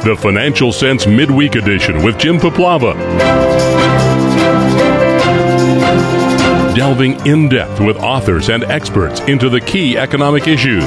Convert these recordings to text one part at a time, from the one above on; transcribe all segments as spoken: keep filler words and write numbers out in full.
the Financial Sense Midweek Edition with Jim Paplava. Delving in-depth with authors and experts into the key economic issues.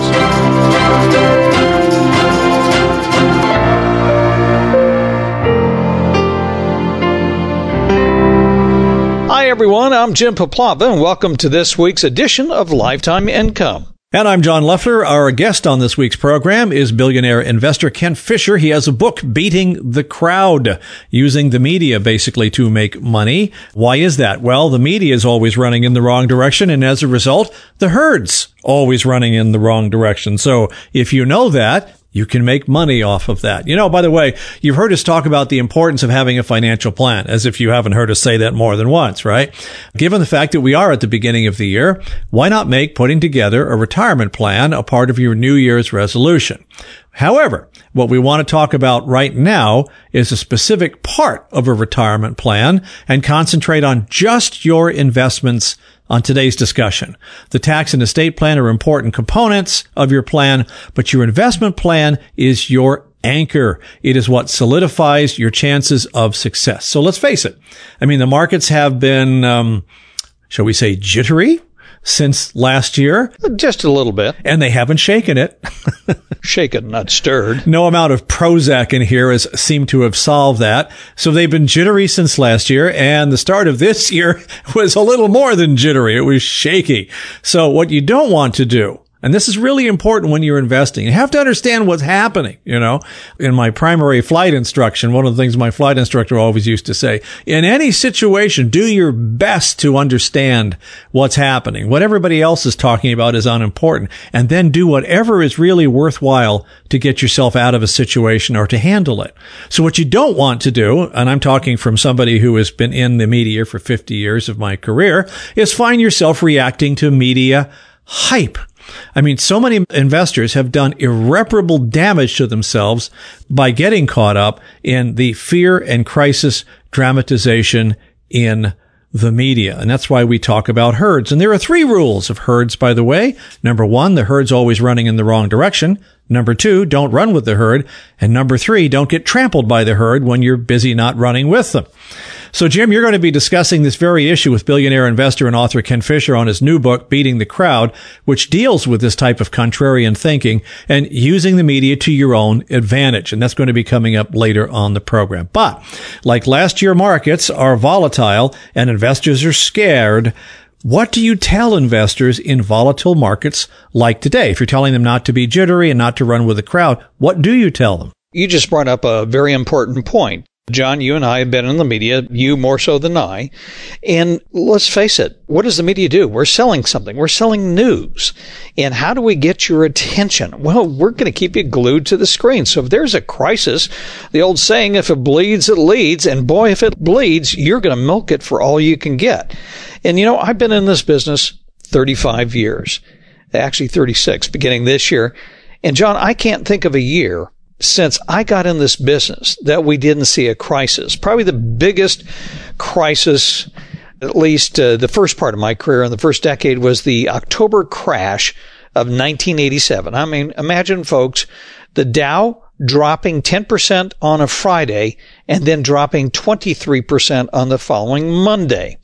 Hi, everyone. I'm Jim Paplava, and welcome to this week's edition of Lifetime Income. And I'm John Leffler. Our guest on this week's program is billionaire investor Ken Fisher. He has a book, Beating the Crowd, using the media basically to make money. Why is that? Well, the media is always running in the wrong direction, and as a result, the herd's always running in the wrong direction. So if you know that, you can make money off of that. You know, by the way, you've heard us talk about the importance of having a financial plan, as if you haven't heard us say that more than once, right? Given the fact that we are at the beginning of the year, why not make putting together a retirement plan a part of your New Year's resolution? However, what we want to talk about right now is a specific part of a retirement plan and concentrate on just your investments on today's discussion. The tax and estate plan are important components of your plan, but your investment plan is your anchor. It is what solidifies your chances of success. So let's face it. I mean, the markets have been, um, shall we say, jittery since last year. Just a little bit. And they haven't shaken it. Shaken, not stirred. No amount of Prozac in here has seemed to have solved that. So they've been jittery since last year, and the start of this year was a little more than jittery. It was shaky. So what you don't want to do, and this is really important when you're investing, you have to understand what's happening. You know, in my primary flight instruction, one of the things my flight instructor always used to say, in any situation, do your best to understand what's happening. What everybody else is talking about is unimportant, and then do whatever is really worthwhile to get yourself out of a situation or to handle it. So what you don't want to do, and I'm talking from somebody who has been in the media for fifty years of my career, is find yourself reacting to media hype. I mean, so many investors have done irreparable damage to themselves by getting caught up in the fear and crisis dramatization in the media. And that's why we talk about herds. And there are three rules of herds, by the way. Number one, the herd's always running in the wrong direction. Number two, don't run with the herd. And number three, don't get trampled by the herd when you're busy not running with them. So, Jim, you're going to be discussing this very issue with billionaire investor and author Ken Fisher on his new book, Beating the Crowd, which deals with this type of contrarian thinking and using the media to your own advantage. And that's going to be coming up later on the program. But like last year, markets are volatile and investors are scared. What do you tell investors in volatile markets like today? If you're telling them not to be jittery and not to run with the crowd, what do you tell them? You just brought up a very important point. John, you and I have been in the media, you more so than I. And let's face it, what does the media do? We're selling something. We're selling news. And how do we get your attention? Well, we're going to keep you glued to the screen. So if there's a crisis, the old saying, if it bleeds, it leads. And boy, if it bleeds, you're going to milk it for all you can get. And you know, I've been in this business thirty-five years, actually thirty-six, beginning this year. And John, I can't think of a year since I got in this business that we didn't see a crisis. Probably the biggest crisis, at least uh, the first part of my career in the first decade, was the October crash of nineteen eighty-seven. I mean, imagine, folks, the Dow dropping ten percent on a Friday and then dropping twenty-three percent on the following Monday.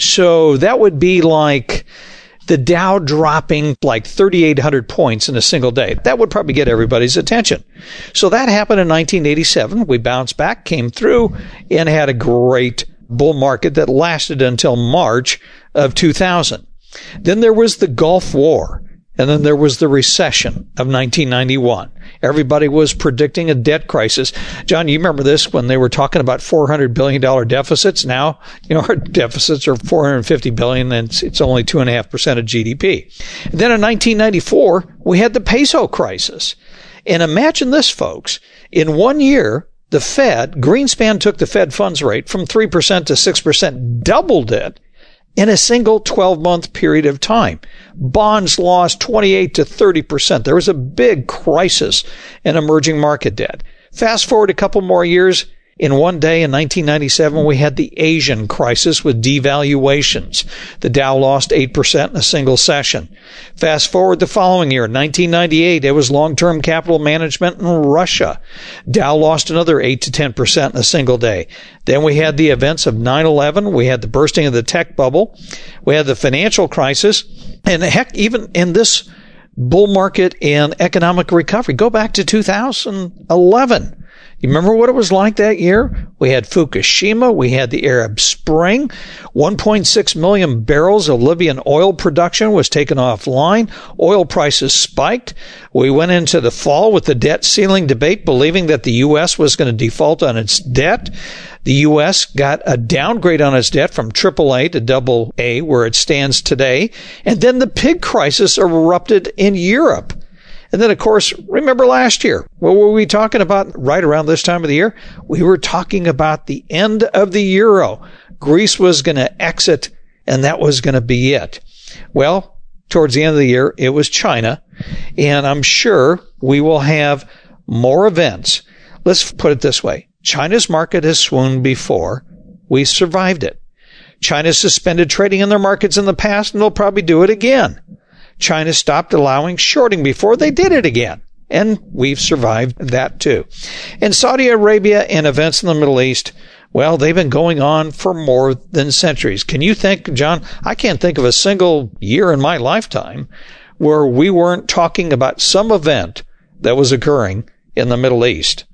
So that would be like the Dow dropping like thirty-eight hundred points in a single day. That would probably get everybody's attention. So that happened in nineteen eighty-seven. We bounced back, came through, and had a great bull market that lasted until March of two thousand. Then there was the Gulf War, and then there was the recession of nineteen ninety-one. Everybody was predicting a debt crisis. John, you remember this when they were talking about four hundred billion dollars deficits? Now, you know, our deficits are four hundred fifty billion dollars, and it's, it's only two point five percent of G D P. And then in nineteen ninety-four, we had the peso crisis. And imagine this, folks. In one year, the Fed, Greenspan took the Fed funds rate from three percent to six percent, doubled it in a single twelve-month period of time. Bonds lost twenty-eight to thirty percent. There was a big crisis in emerging market debt. Fast forward a couple more years, In one day in nineteen ninety-seven, we had the Asian crisis with devaluations. The Dow lost eight percent in a single session. Fast forward the following year, nineteen ninety-eight, it was long-term capital management in Russia. Dow lost another eight to ten percent in a single day. Then we had the events of nine eleven. We had the bursting of the tech bubble. We had the financial crisis. And heck, even in this bull market and economic recovery, go back to two thousand eleven. You remember what it was like that year? We had Fukushima. We had the Arab Spring. one point six million barrels of Libyan oil production was taken offline. Oil prices spiked. We went into the fall with the debt ceiling debate, believing that the U S was going to default on its debt. The U S got a downgrade on its debt from triple A to double A, where it stands today. And then the pig crisis erupted in Europe. And then, of course, remember last year, what were we talking about right around this time of the year? We were talking about the end of the euro. Greece was going to exit, and that was going to be it. Well, towards the end of the year, it was China, and I'm sure we will have more events. Let's put it this way. China's market has swooned before. We survived it. China suspended trading in their markets in the past, and they'll probably do it again. China stopped allowing shorting before. They did it again. And we've survived that too. And Saudi Arabia and events in the Middle East, well, they've been going on for more than centuries. Can you think, John, I can't think of a single year in my lifetime where we weren't talking about some event that was occurring in the Middle East.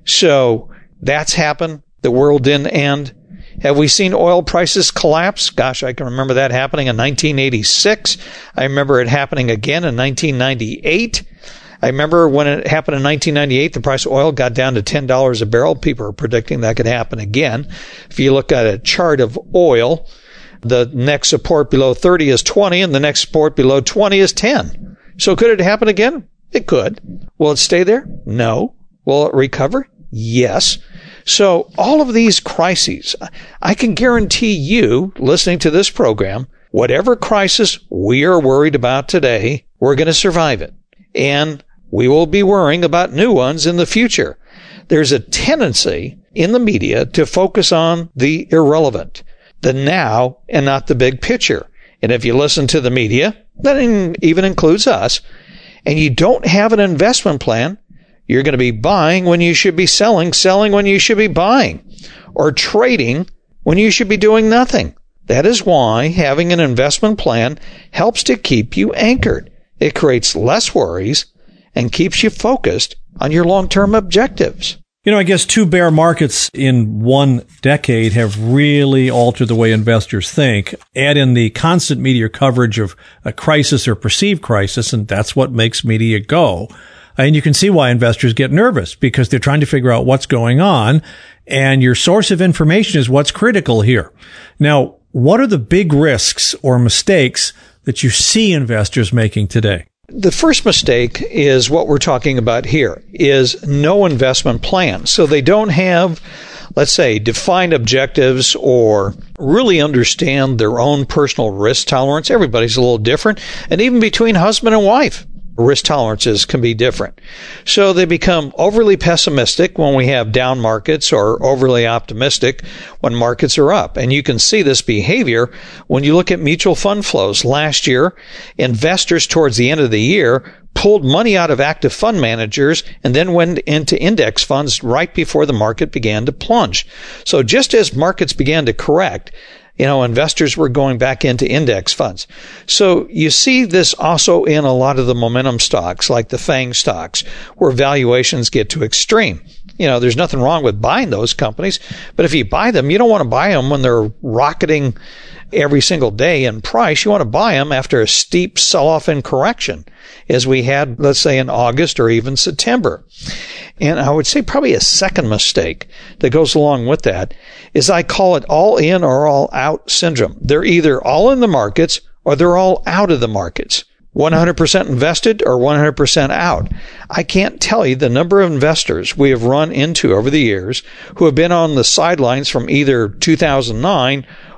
So that's happened. The world didn't end. Have we seen oil prices collapse? Gosh, I can remember that happening in nineteen eighty-six. I remember it happening again in nineteen ninety-eight. I remember when it happened in nineteen ninety-eight, the price of oil got down to ten dollars a barrel. People are predicting that could happen again. If you look at a chart of oil, the next support below thirty is twenty, and the next support below twenty is ten. So could it happen again? It could. Will it stay there? No. Will it recover? Yes. So all of these crises, I can guarantee you, listening to this program, whatever crisis we are worried about today, we're going to survive it. And we will be worrying about new ones in the future. There's a tendency in the media to focus on the irrelevant, the now, and not the big picture. And if you listen to the media, that even includes us, and you don't have an investment plan, you're going to be buying when you should be selling, selling when you should be buying, or trading when you should be doing nothing. That is why having an investment plan helps to keep you anchored. It creates less worries and keeps you focused on your long-term objectives. You know, I guess two bear markets in one decade have really altered the way investors think. Add in the constant media coverage of a crisis or perceived crisis, and that's what makes media go. And you can see why investors get nervous, because they're trying to figure out what's going on, and your source of information is what's critical here. Now, what are the big risks or mistakes that you see investors making today? The first mistake is what we're talking about here, is no investment plan. So they don't have, let's say, defined objectives or really understand their own personal risk tolerance. Everybody's a little different. And even between husband and wife, risk tolerances can be different. So they become overly pessimistic when we have down markets or overly optimistic when markets are up. And you can see this behavior when you look at mutual fund flows. Last year, investors towards the end of the year pulled money out of active fund managers and then went into index funds right before the market began to plunge. So just as markets began to correct, you know, investors were going back into index funds. So you see this also in a lot of the momentum stocks, like the FANG stocks, where valuations get too extreme. You know, there's nothing wrong with buying those companies, but if you buy them, you don't want to buy them when they're rocketing every single day in price. You want to buy them after a steep sell-off and correction, as we had, let's say, in August or even September. And I would say probably a second mistake that goes along with that is I call it all in or all out syndrome. They're either all in the markets or they're all out of the markets. one hundred percent invested or one hundred percent out. I can't tell you the number of investors we have run into over the years who have been on the sidelines from either two thousand nine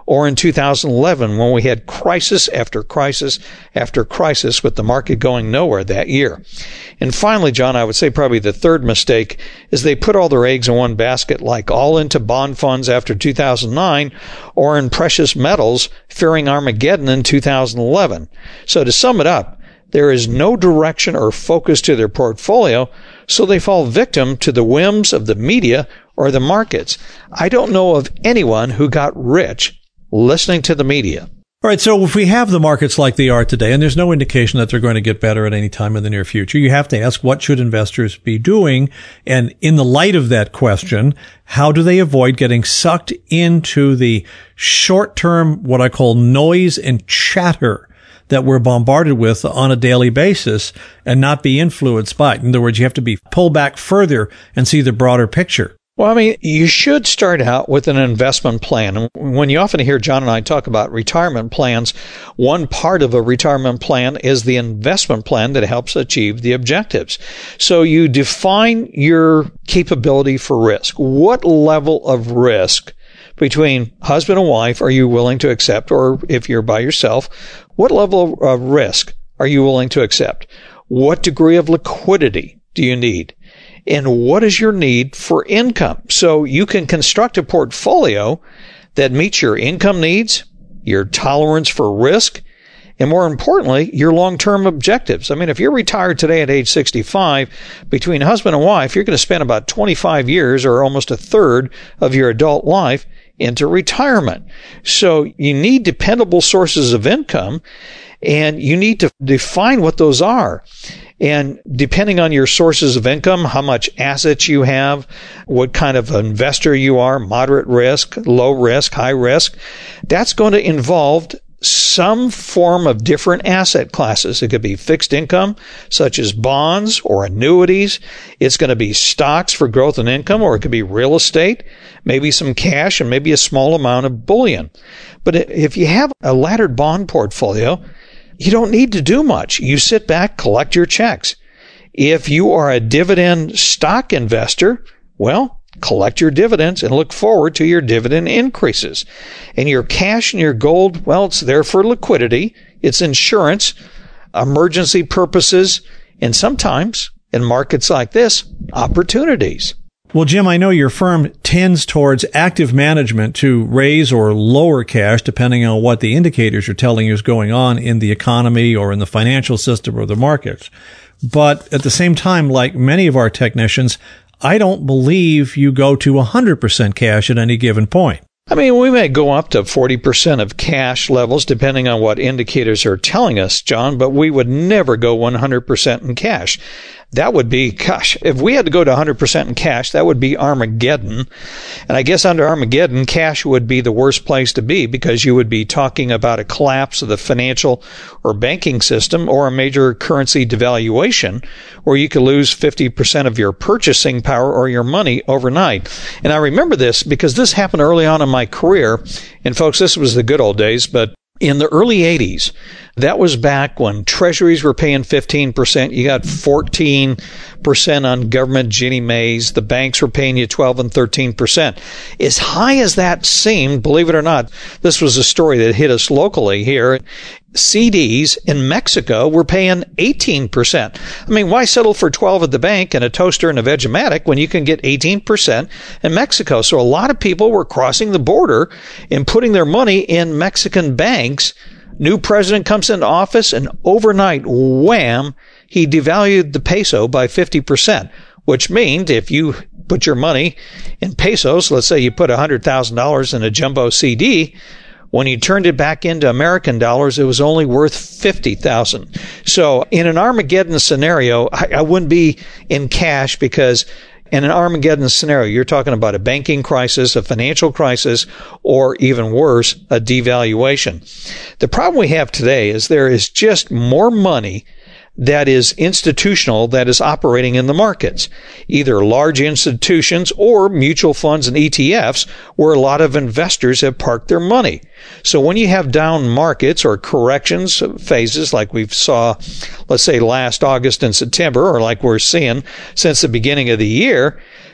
or in two thousand eleven when we had crisis after crisis after crisis with the market going nowhere that year. And finally, John, I would say probably the third mistake is they put all their eggs in one basket, like all into bond funds after two thousand nine or in precious metals fearing Armageddon in two thousand eleven. So to sum it up, there is no direction or focus to their portfolio, so they fall victim to the whims of the media or the markets. I don't know of anyone who got rich listening to the media. All right, so if we have the markets like they are today, and there's no indication that they're going to get better at any time in the near future, you have to ask, what should investors be doing? And in the light of that question, how do they avoid getting sucked into the short-term, what I call noise and chatter that we're bombarded with on a daily basis and not be influenced by it? In other words, you have to be pulled back further and see the broader picture. Well, I mean, you should start out with an investment plan. When you often hear John and I talk about retirement plans, one part of a retirement plan is the investment plan that helps achieve the objectives. So you define your capability for risk. What level of risk between husband and wife are you willing to accept? Or if you're by yourself, what level of risk are you willing to accept? What degree of liquidity do you need? And what is your need for income? So you can construct a portfolio that meets your income needs, your tolerance for risk, and more importantly, your long-term objectives. I mean, if you're retired today at age sixty-five, between husband and wife, you're going to spend about twenty-five years or almost a third of your adult life into retirement. So you need dependable sources of income, and you need to define what those are. And depending on your sources of income, how much assets you have, what kind of investor you are, moderate risk, low risk, high risk, that's going to involve some form of different asset classes. It could be fixed income, such as bonds or annuities. It's going to be stocks for growth and income, or it could be real estate, maybe some cash, and maybe a small amount of bullion. But if you have a laddered bond portfolio, you don't need to do much. You sit back, collect your checks. If you are a dividend stock investor, well, collect your dividends and look forward to your dividend increases. And your cash and your gold, well, it's there for liquidity. It's insurance, emergency purposes, and sometimes, in markets like this, opportunities. Well, Jim, I know your firm tends towards active management to raise or lower cash depending on what the indicators are telling you is going on in the economy or in the financial system or the markets. But at the same time, like many of our technicians, I don't believe you go to one hundred percent cash at any given point. I mean, we may go up to forty percent of cash levels depending on what indicators are telling us, John, but we would never go one hundred percent in cash. That would be, gosh, if we had to go to one hundred percent in cash, that would be Armageddon. And I guess under Armageddon, cash would be the worst place to be because you would be talking about a collapse of the financial or banking system or a major currency devaluation where you could lose fifty percent of your purchasing power or your money overnight. And I remember this because this happened early on in my career. And folks, this was the good old days, but in the early eighties, that was back when treasuries were paying fifteen percent. You got fourteen percent on government Ginnie Maes. The banks were paying you twelve and thirteen percent. As high as that seemed, believe it or not, this was a story that hit us locally here. C Ds in Mexico were paying eighteen percent. I mean, why settle for twelve at the bank and a toaster and a Vegematic when you can get eighteen percent in Mexico? So a lot of people were crossing the border and putting their money in Mexican banks. New president comes into office and overnight, wham, he devalued the peso by fifty percent, which means if you put your money in pesos, let's say you put one hundred thousand dollars in a jumbo C D, when you turned it back into American dollars, it was only worth fifty thousand dollars. So in an Armageddon scenario, I, I wouldn't be in cash because in an Armageddon scenario, you're talking about a banking crisis, a financial crisis, or even worse, a devaluation. The problem we have today is there is just more money that is institutional that is operating in the markets, either large institutions or mutual funds and E T Fs where a lot of investors have parked their money. So when you have down markets or corrections phases like we saw, let's say last August and September, or like we're seeing since the beginning of the year,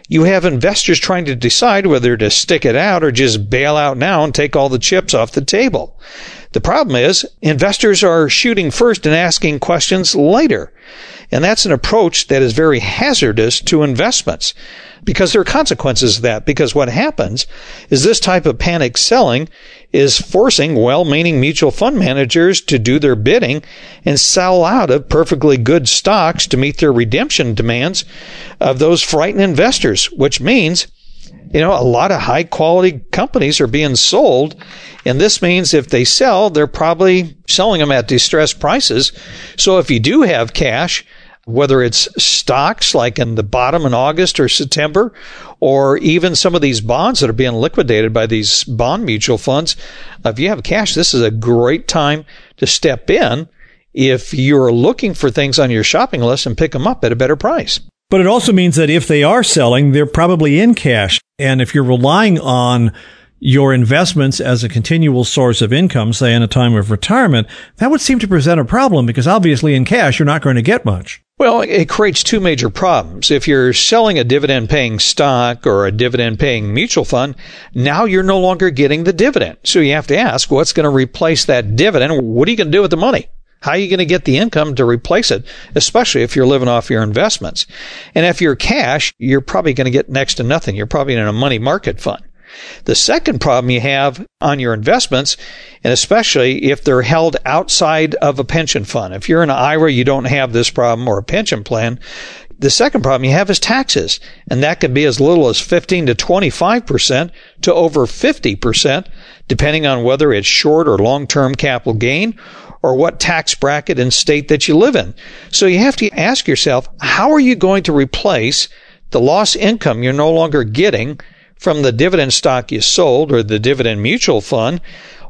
you have investors trying to decide whether to stick it out or just bail out now and take all the chips off the table. The problem is investors are shooting first and asking questions later. And that's an approach that is very hazardous to investments because there are consequences of that. Because what happens is this type of panic selling is forcing well-meaning mutual fund managers to do their bidding and sell out of perfectly good stocks to meet their redemption demands of those frightened investors, which means, you know, a lot of high-quality companies are being sold, and this means if they sell, they're probably selling them at distressed prices. So if you do have cash, whether it's stocks like in the bottom in August or September, or even some of these bonds that are being liquidated by these bond mutual funds, if you have cash, this is a great time to step in if you're looking for things on your shopping list and pick them up at a better price. But it also means that if they are selling, they're probably in cash. And if you're relying on your investments as a continual source of income, say in a time of retirement, that would seem to present a problem because obviously in cash, you're not going to get much. Well, it creates two major problems. If you're selling a dividend-paying stock or a dividend-paying mutual fund, now you're no longer getting the dividend. So you have to ask, what's going to replace that dividend? What are you going to do with the money? How are you going to get the income to replace it, especially if you're living off your investments? And if you're cash, you're probably going to get next to nothing. You're probably in a money market fund. The second problem you have on your investments, and especially if they're held outside of a pension fund. If you're in an I R A, you don't have this problem, or a pension plan. The second problem you have is taxes, and that can be as little as fifteen to twenty-five percent to over fifty percent, depending on whether it's short or long-term capital gain or what tax bracket and state that you live in. So you have to ask yourself, how are you going to replace the lost income you're no longer getting from the dividend stock you sold or the dividend mutual fund,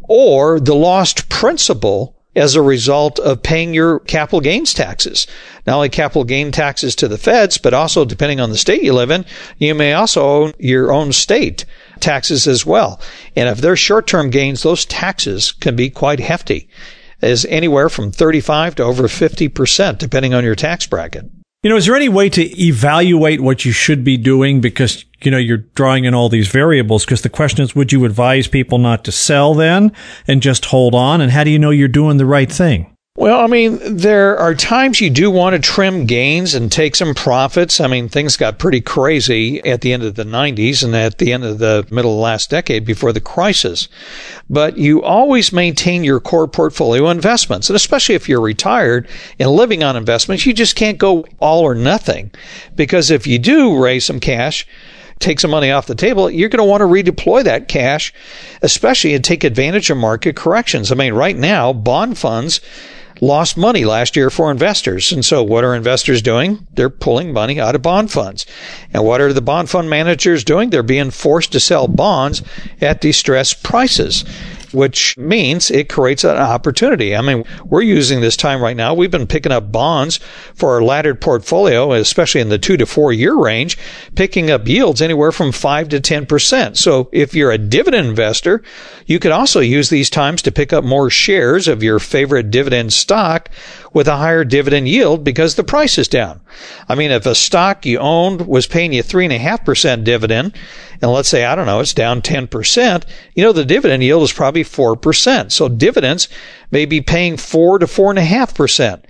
or the lost principal as a result of paying your capital gains taxes? Not only capital gain taxes to the feds, but also, depending on the state you live in, you may also own your own state taxes as well. And if they're short-term gains, those taxes can be quite hefty, as anywhere from thirty-five to over fifty percent, depending on your tax bracket. You know, is there any way to evaluate what you should be doing? Because, you know, you're drawing in all these variables, because the question is, would you advise people not to sell then and just hold on? And how do you know you're doing the right thing? Well, I mean, there are times you do want to trim gains and take some profits. I mean, things got pretty crazy at the end of the nineties and at the end of the middle of the last decade before the crisis. But you always maintain your core portfolio investments. And especially if you're retired and living on investments, you just can't go all or nothing. Because if you do raise some cash, take some money off the table, you're going to want to redeploy that cash, especially and take advantage of market corrections. I mean, right now, bond funds lost money last year for investors. And so what are investors doing? They're pulling money out of bond funds. And what are the bond fund managers doing? They're being forced to sell bonds at distressed prices, which means it creates an opportunity. I mean, we're using this time right now. We've been picking up bonds for our laddered portfolio, especially in the two to four year range, picking up yields anywhere from five to ten percent. So if you're a dividend investor, you could also use these times to pick up more shares of your favorite dividend stock with a higher dividend yield because the price is down. I mean, if a stock you owned was paying you three and a half percent dividend, and let's say, I don't know, it's down ten percent, you know, the dividend yield is probably four percent. So dividends may be paying four to four and a half percent.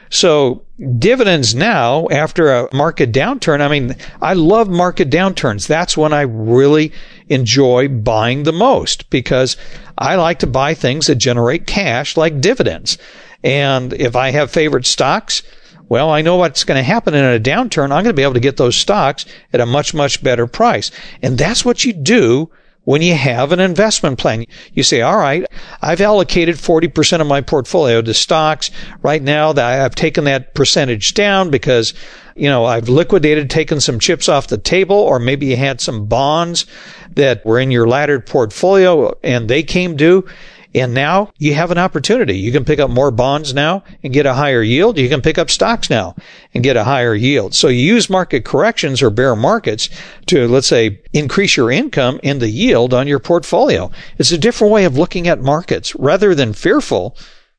So dividends now, after a market downturn, I mean, I love market downturns. That's when I really enjoy buying the most, because I like to buy things that generate cash like dividends. And if I have favorite stocks, well, I know what's going to happen in a downturn. I'm going to be able to get those stocks at a much, much better price. And that's what you do when you have an investment plan. You say, all right, I've allocated forty percent of my portfolio to stocks. Right now, I've taken that percentage down because, you know, I've liquidated, taken some chips off the table, or maybe you had some bonds that were in your laddered portfolio and they came due. And now you have an opportunity. You can pick up more bonds now and get a higher yield. You can pick up stocks now and get a higher yield. So you use market corrections or bear markets to, let's say, increase your income and the yield on your portfolio. It's a different way of looking at markets. Rather than fearful,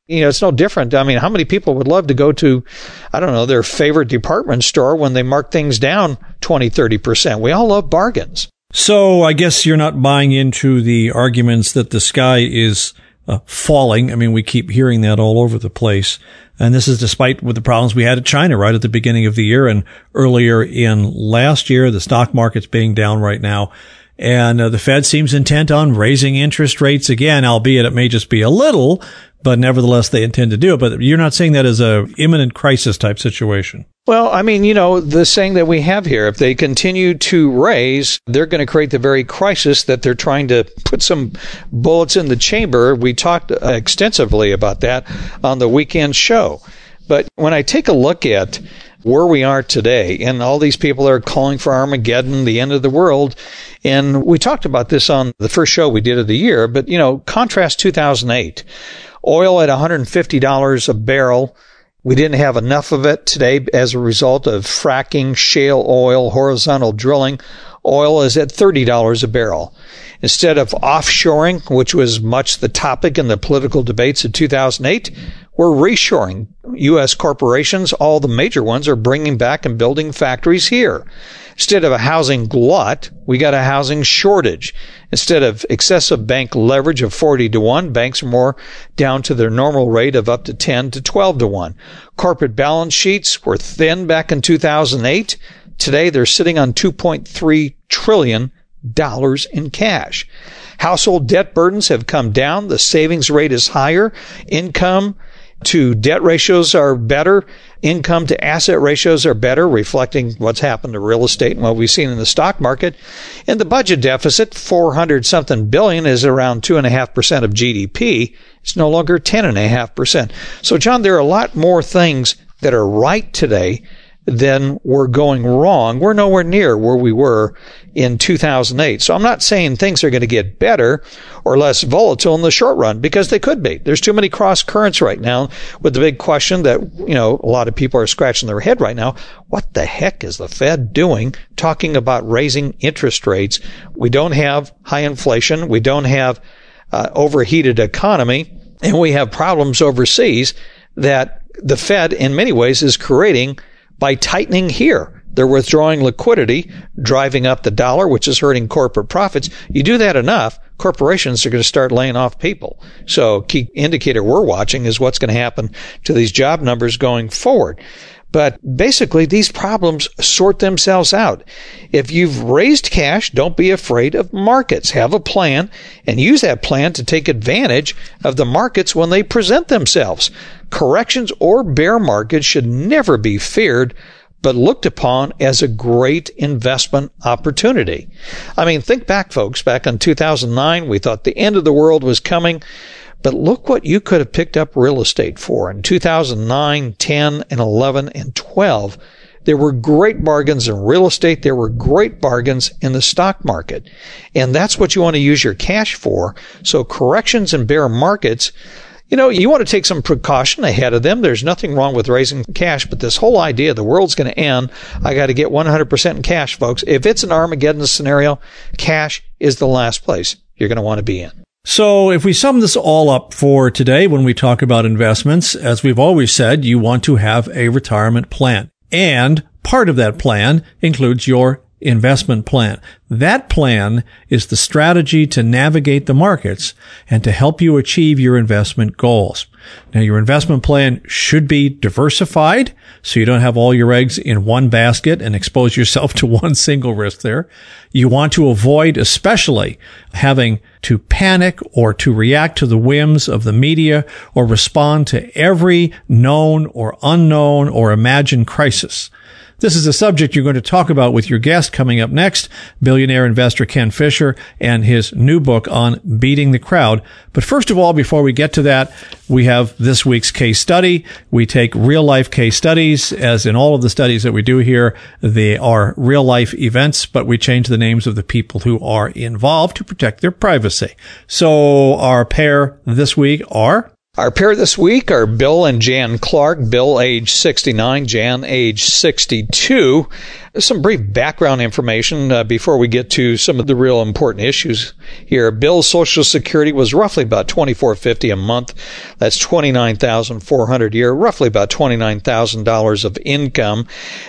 You know, it's no different. I mean, how many people would love to go to, I don't know, their favorite department store when they mark things down twenty, thirty percent? We all love bargains. So I guess you're not buying into the arguments that the sky is uh, falling. I mean, we keep hearing that all over the place. And this is despite with the problems we had at China right at the beginning of the year and earlier in last year, the stock market's being down right now. And uh, the Fed seems intent on raising interest rates again, albeit it may just be a little, but nevertheless they intend to do it. But you're not saying that as a imminent crisis type situation. Well, I mean, you know, the saying that we have here, if they continue to raise, they're going to create the very crisis that they're trying to put some bullets in the chamber. We talked extensively about that on the weekend show. But when I take a look at where we are today, and all these people are calling for Armageddon, the end of the world, and we talked about this on the first show we did of the year, but, you know, contrast two thousand eight. Oil at one hundred fifty dollars a barrel. We didn't have enough of it today as a result of fracking, shale oil, horizontal drilling. Oil is at thirty dollars a barrel. Instead of offshoring, which was much the topic in the political debates of two thousand eight, we're reshoring. U S corporations, all the major ones, are bringing back and building factories here. Instead of a housing glut, we got a housing shortage. Instead of excessive bank leverage of forty to one, banks are more down to their normal rate of up to ten to twelve to one. Corporate balance sheets were thin back in two thousand eight. Today, they're sitting on two point three trillion dollars in cash. Household debt burdens have come down. The savings rate is higher. Income to debt ratios are better. Income to asset ratios are better, reflecting what's happened to real estate and what we've seen in the stock market. And the budget deficit, four hundred something billion, is around two and a half percent of G D P. It's no longer ten and a half percent. So, John, there are a lot more things that are right today than were going wrong. We're nowhere near where we were in two thousand eight. So I'm not saying things are going to get better or less volatile in the short run, because they could be. There's too many cross currents right now, with the big question that, you know, a lot of people are scratching their head right now. What the heck is the Fed doing talking about raising interest rates? We don't have high inflation. We don't have uh, overheated economy, and we have problems overseas that the Fed in many ways is creating by tightening here. They're withdrawing liquidity, driving up the dollar, which is hurting corporate profits. You do that enough, corporations are going to start laying off people. So key indicator we're watching is what's going to happen to these job numbers going forward. But basically, these problems sort themselves out. If you've raised cash, don't be afraid of markets. Have a plan and use that plan to take advantage of the markets when they present themselves. Corrections or bear markets should never be feared, but looked upon as a great investment opportunity. I mean, think back, folks. Back in two thousand nine, we thought the end of the world was coming. But look what you could have picked up real estate for. In two thousand nine, ten, and eleven, and twelve, there were great bargains in real estate. There were great bargains in the stock market. And that's what you want to use your cash for. So corrections and bear markets, you know, you want to take some precaution ahead of them. There's nothing wrong with raising cash, but this whole idea the world's going to end, I got to get one hundred percent in cash, folks. If it's an Armageddon scenario, cash is the last place you're going to want to be in. So if we sum this all up for today, when we talk about investments, as we've always said, you want to have a retirement plan. And part of that plan includes your investment plan. That plan is the strategy to navigate the markets and to help you achieve your investment goals. Now, your investment plan should be diversified, so you don't have all your eggs in one basket and expose yourself to one single risk there. You want to avoid especially having to panic or to react to the whims of the media or respond to every known or unknown or imagined crisis. This is a subject you're going to talk about with your guest coming up next, billionaire investor Ken Fisher, and his new book on beating the crowd. But first of all, before we get to that, we have this week's case study. We take real-life case studies. As in all of the studies that we do here, they are real-life events, but we change the names of the people who are involved to protect their privacy. So our pair this week are... Our pair this week are Bill and Jan Clark. Bill, age sixty-nine, Jan, age sixty-two. Some brief background information uh, before we get to some of the real important issues here. Bill's Social Security was roughly about twenty-four fifty a month. That's twenty-nine thousand four hundred a year, roughly about twenty-nine thousand dollars of income.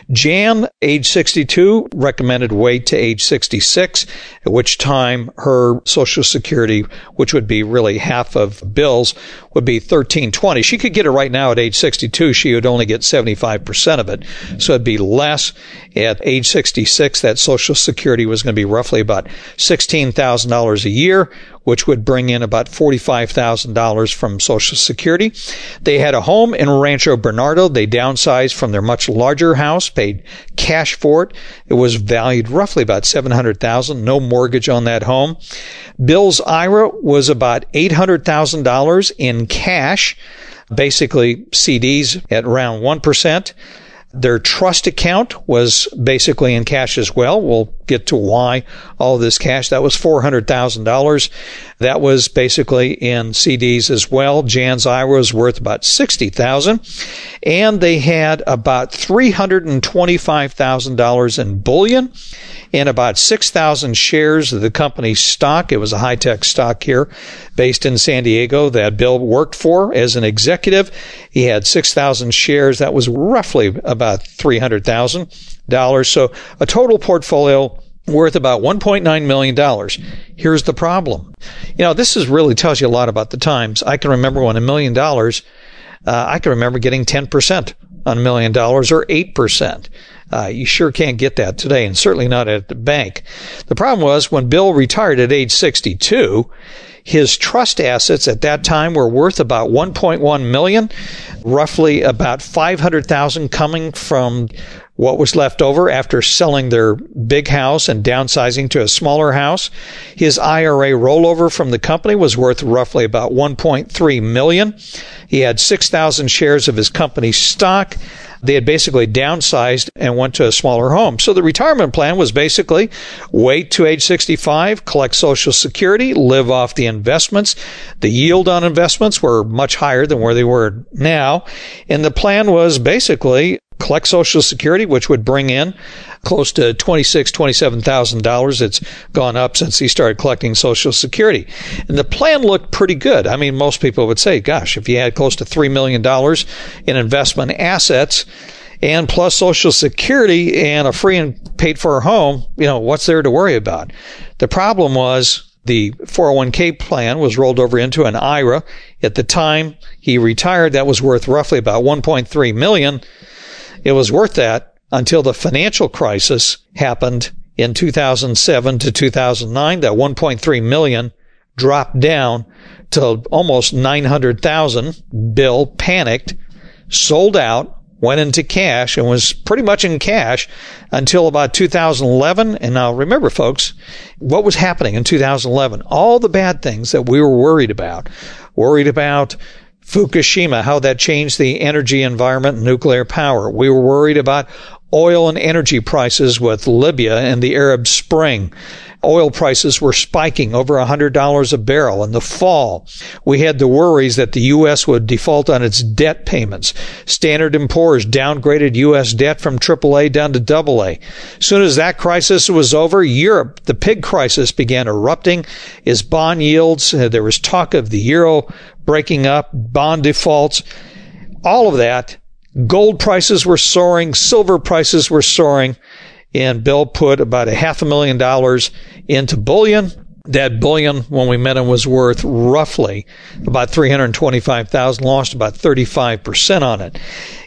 Jan, age sixty-two, recommended wait to age sixty-six, at which time her Social Security, which would be really half of Bill's, would be thirteen twenty. She could get it right now at age sixty-two. She would only get seventy-five percent of it, so it'd be less. At age sixty-six, that Social Security was going to be roughly about sixteen thousand dollars a year, which would bring in about forty-five thousand dollars from Social Security. They had a home in Rancho Bernardo. They downsized from their much larger house, paid cash for it. It was valued roughly about seven hundred thousand dollars, no mortgage on that home. Bill's I R A was about eight hundred thousand dollars in cash, basically C Ds at around one percent. Their trust account was basically in cash as well. We'll get to why all of this cash. That was four hundred thousand dollars. That was basically in C Ds as well. Jan's I R A was worth about sixty thousand dollars. And they had about three hundred twenty-five thousand dollars in bullion and about six thousand shares of the company's stock. It was a high-tech stock here based in San Diego that Bill worked for as an executive. He had six thousand shares. That was roughly about three hundred thousand dollars. So a total portfolio worth about one point nine million dollars. Here's the problem. You know, this is really tells you a lot about the times. I can remember when a million dollars, uh, I can remember getting ten percent on a million dollars or eight percent. Uh, you sure can't get that today, and certainly not at the bank. The problem was when Bill retired at age sixty-two, his trust assets at that time were worth about one point one million dollars, roughly about five hundred thousand dollars coming from what was left over after selling their big house and downsizing to a smaller house. His I R A rollover from the company was worth roughly about one point three million dollars. He had six thousand shares of his company's stock. They had basically downsized and went to a smaller home. So the retirement plan was basically wait to age sixty-five, collect Social Security, live off the investments. The yield on investments were much higher than where they were now. And the plan was basically collect Social Security, which would bring in close to twenty-six thousand dollars, twenty-seven thousand dollars. It's gone up since he started collecting Social Security. And the plan looked pretty good. I mean, most people would say, gosh, if you had close to three million dollars in investment assets and plus Social Security and a free and paid for home, you know, what's there to worry about? The problem was the four oh one k plan was rolled over into an I R A. At the time he retired, that was worth roughly about one point three million dollars. It was worth that until the financial crisis happened in two thousand seven to two thousand nine. That one point three million dollars dropped down to almost nine hundred thousand dollars. Bill panicked, sold out, went into cash, and was pretty much in cash until about two thousand eleven. And now remember, folks, what was happening in two thousand eleven? All the bad things that we were worried about. Worried about Fukushima, how that changed the energy environment and nuclear power. We were worried about oil and energy prices with Libya and the Arab Spring. Oil prices were spiking over one hundred dollars a barrel in the fall. We had the worries that the U S would default on its debt payments. Standard and Poor's downgraded U S debt from triple A down to double A. As soon as that crisis was over, Europe, the pig crisis, began erupting. As bond yields, uh, there was talk of the euro breaking up, bond defaults, all of that. Gold prices were soaring, silver prices were soaring, and Bill put about a half a million dollars into bullion. That bullion, when we met him, was worth roughly about three hundred twenty-five thousand dollars, lost about thirty-five percent on it.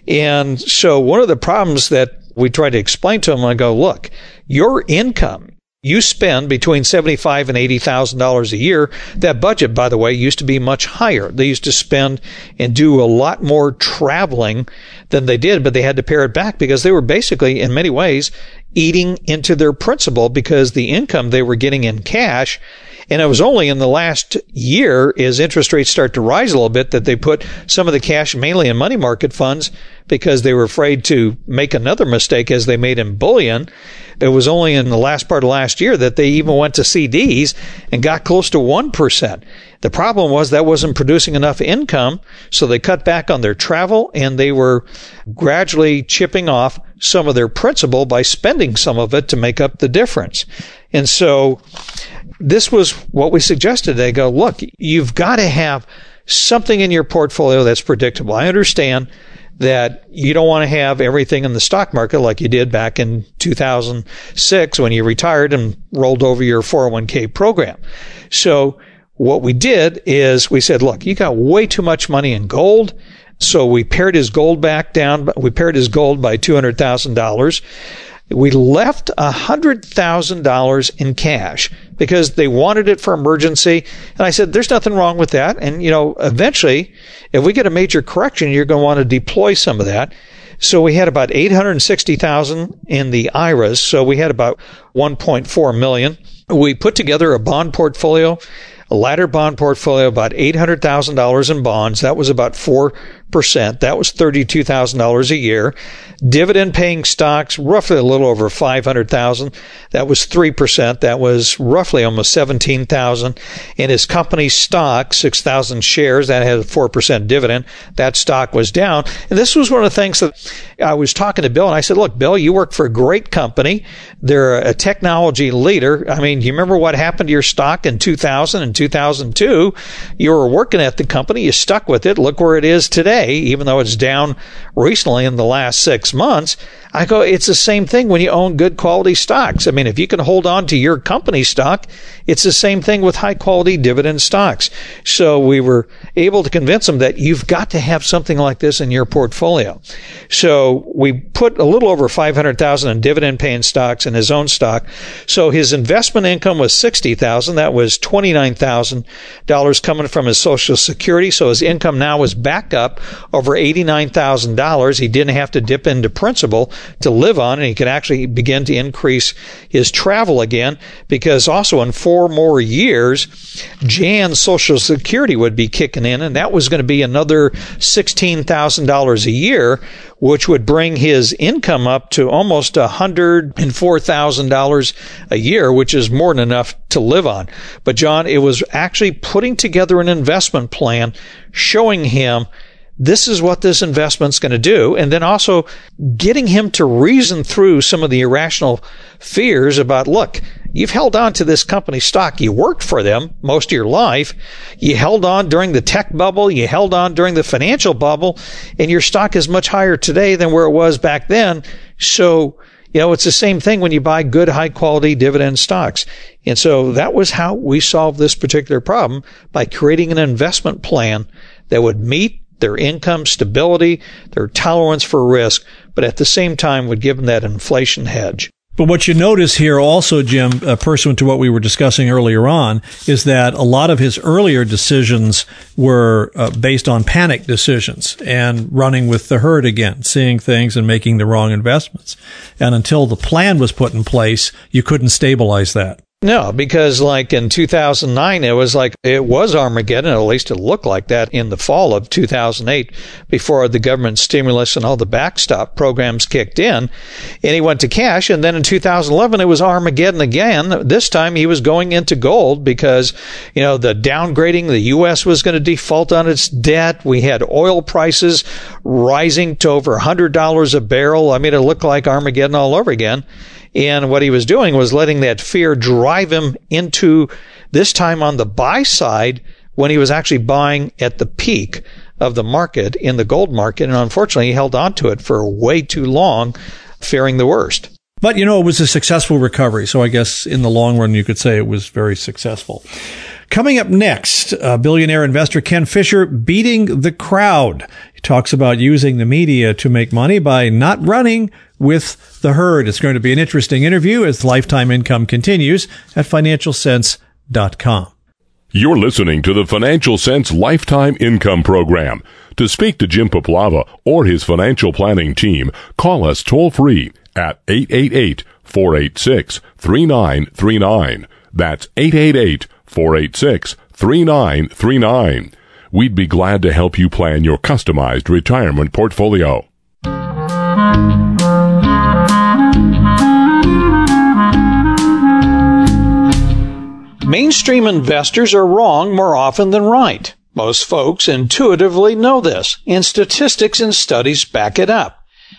And so one of the problems that we tried to explain to him, I go, look, your income, you spend between seventy-five thousand dollars and eighty thousand dollars a year. That budget, by the way, used to be much higher. They used to spend and do a lot more traveling than they did, but they had to pare it back because they were basically, in many ways, eating into their principal because the income they were getting in cash. And it was only in the last year, as interest rates start to rise a little bit, that they put some of the cash mainly in money market funds because they were afraid to make another mistake as they made in bullion. It was only in the last part of last year that they even went to C Ds and got close to one percent. The problem was that wasn't producing enough income, so they cut back on their travel and they were gradually chipping off some of their principal by spending some of it to make up the difference. And so this was what we suggested. They go, look, you've got to have something in your portfolio that's predictable. I understand that you don't want to have everything in the stock market like you did back in two thousand six when you retired and rolled over your four oh one k program. So what we did is we said, look, you got way too much money in gold. So we pared his gold back down. We pared his gold by two hundred thousand dollars. We left one hundred thousand dollars in cash because they wanted it for emergency. And I said, there's nothing wrong with that. And, you know, eventually, if we get a major correction, you're going to want to deploy some of that. So we had about eight hundred sixty thousand dollars in the I R As. So we had about one point four million dollars. We put together a bond portfolio, a ladder bond portfolio, about eight hundred thousand dollars in bonds. That was about four percent. That was thirty-two thousand dollars a year. Dividend paying stocks, roughly a little over five hundred thousand dollars. That was three percent. That was roughly almost seventeen thousand dollars. And his company stock, six thousand shares, that had a four percent dividend. That stock was down. And this was one of the things that I was talking to Bill, and I said, look, Bill, you work for a great company. They're a technology leader. I mean, you remember what happened to your stock in two thousand and two thousand two? You were working at the company. You stuck with it. Look where it is today. Even though it's down recently in the last six months, I go, it's the same thing when you own good quality stocks. I mean, if you can hold on to your company stock, it's the same thing with high quality dividend stocks. So we were able to convince them that you've got to have something like this in your portfolio. So we put a little over five hundred thousand dollars in dividend paying stocks in his own stock. So his investment income was sixty thousand dollars. That was twenty-nine thousand dollars coming from his Social Security. So his income now was back up over eighty-nine thousand dollars. He didn't have to dip into principal to live on, and he could actually begin to increase his travel again, because also in four more years, Jan's Social Security would be kicking in, and that was going to be another sixteen thousand dollars a year, which would bring his income up to almost one hundred four thousand dollars a year, which is more than enough to live on. But John, it was actually putting together an investment plan, showing him this is what this investment's going to do, and then also getting him to reason through some of the irrational fears about, look, you've held on to this company stock. You worked for them most of your life. You held on during the tech bubble. You held on during the financial bubble, and your stock is much higher today than where it was back then. So, you know, it's the same thing when you buy good, high-quality dividend stocks. And so that was how we solved this particular problem, by creating an investment plan that would meet their income stability, their tolerance for risk, but at the same time would give them that inflation hedge. But what you notice here also, Jim, uh, pursuant to what we were discussing earlier on, is that a lot of his earlier decisions were uh, based on panic decisions and running with the herd again, seeing things and making the wrong investments. And until the plan was put in place, you couldn't stabilize that. No, because like in two thousand nine, it was like, it was Armageddon, at least it looked like that in the fall of two thousand eight, before the government stimulus and all the backstop programs kicked in, and he went to cash. And then in two thousand eleven, it was Armageddon again. This time he was going into gold because, you know, the downgrading, the U S was going to default on its debt. We had oil prices rising to over one hundred dollars a barrel. I mean, it looked like Armageddon all over again. And what he was doing was letting that fear drive him into, this time on the buy side, when he was actually buying at the peak of the market in the gold market. And unfortunately, he held on to it for way too long, fearing the worst. But, you know, it was a successful recovery. So I guess in the long run, you could say it was very successful. Coming up next, uh, billionaire investor Ken Fisher beating the crowd. He talks about using the media to make money by not running with the herd. It's going to be an interesting interview as Lifetime Income continues at financial sense dot com. You're listening to the Financial Sense Lifetime Income Program. To speak to Jim Poplava or his financial planning team, call us toll-free at eight eight eight, four eight six, three nine three nine. That's eight eight eight, four eight six, three nine three nine. We'd be glad to help you plan your customized retirement portfolio. Mainstream investors are wrong more often than right. Most folks intuitively know this, and statistics and studies back it up.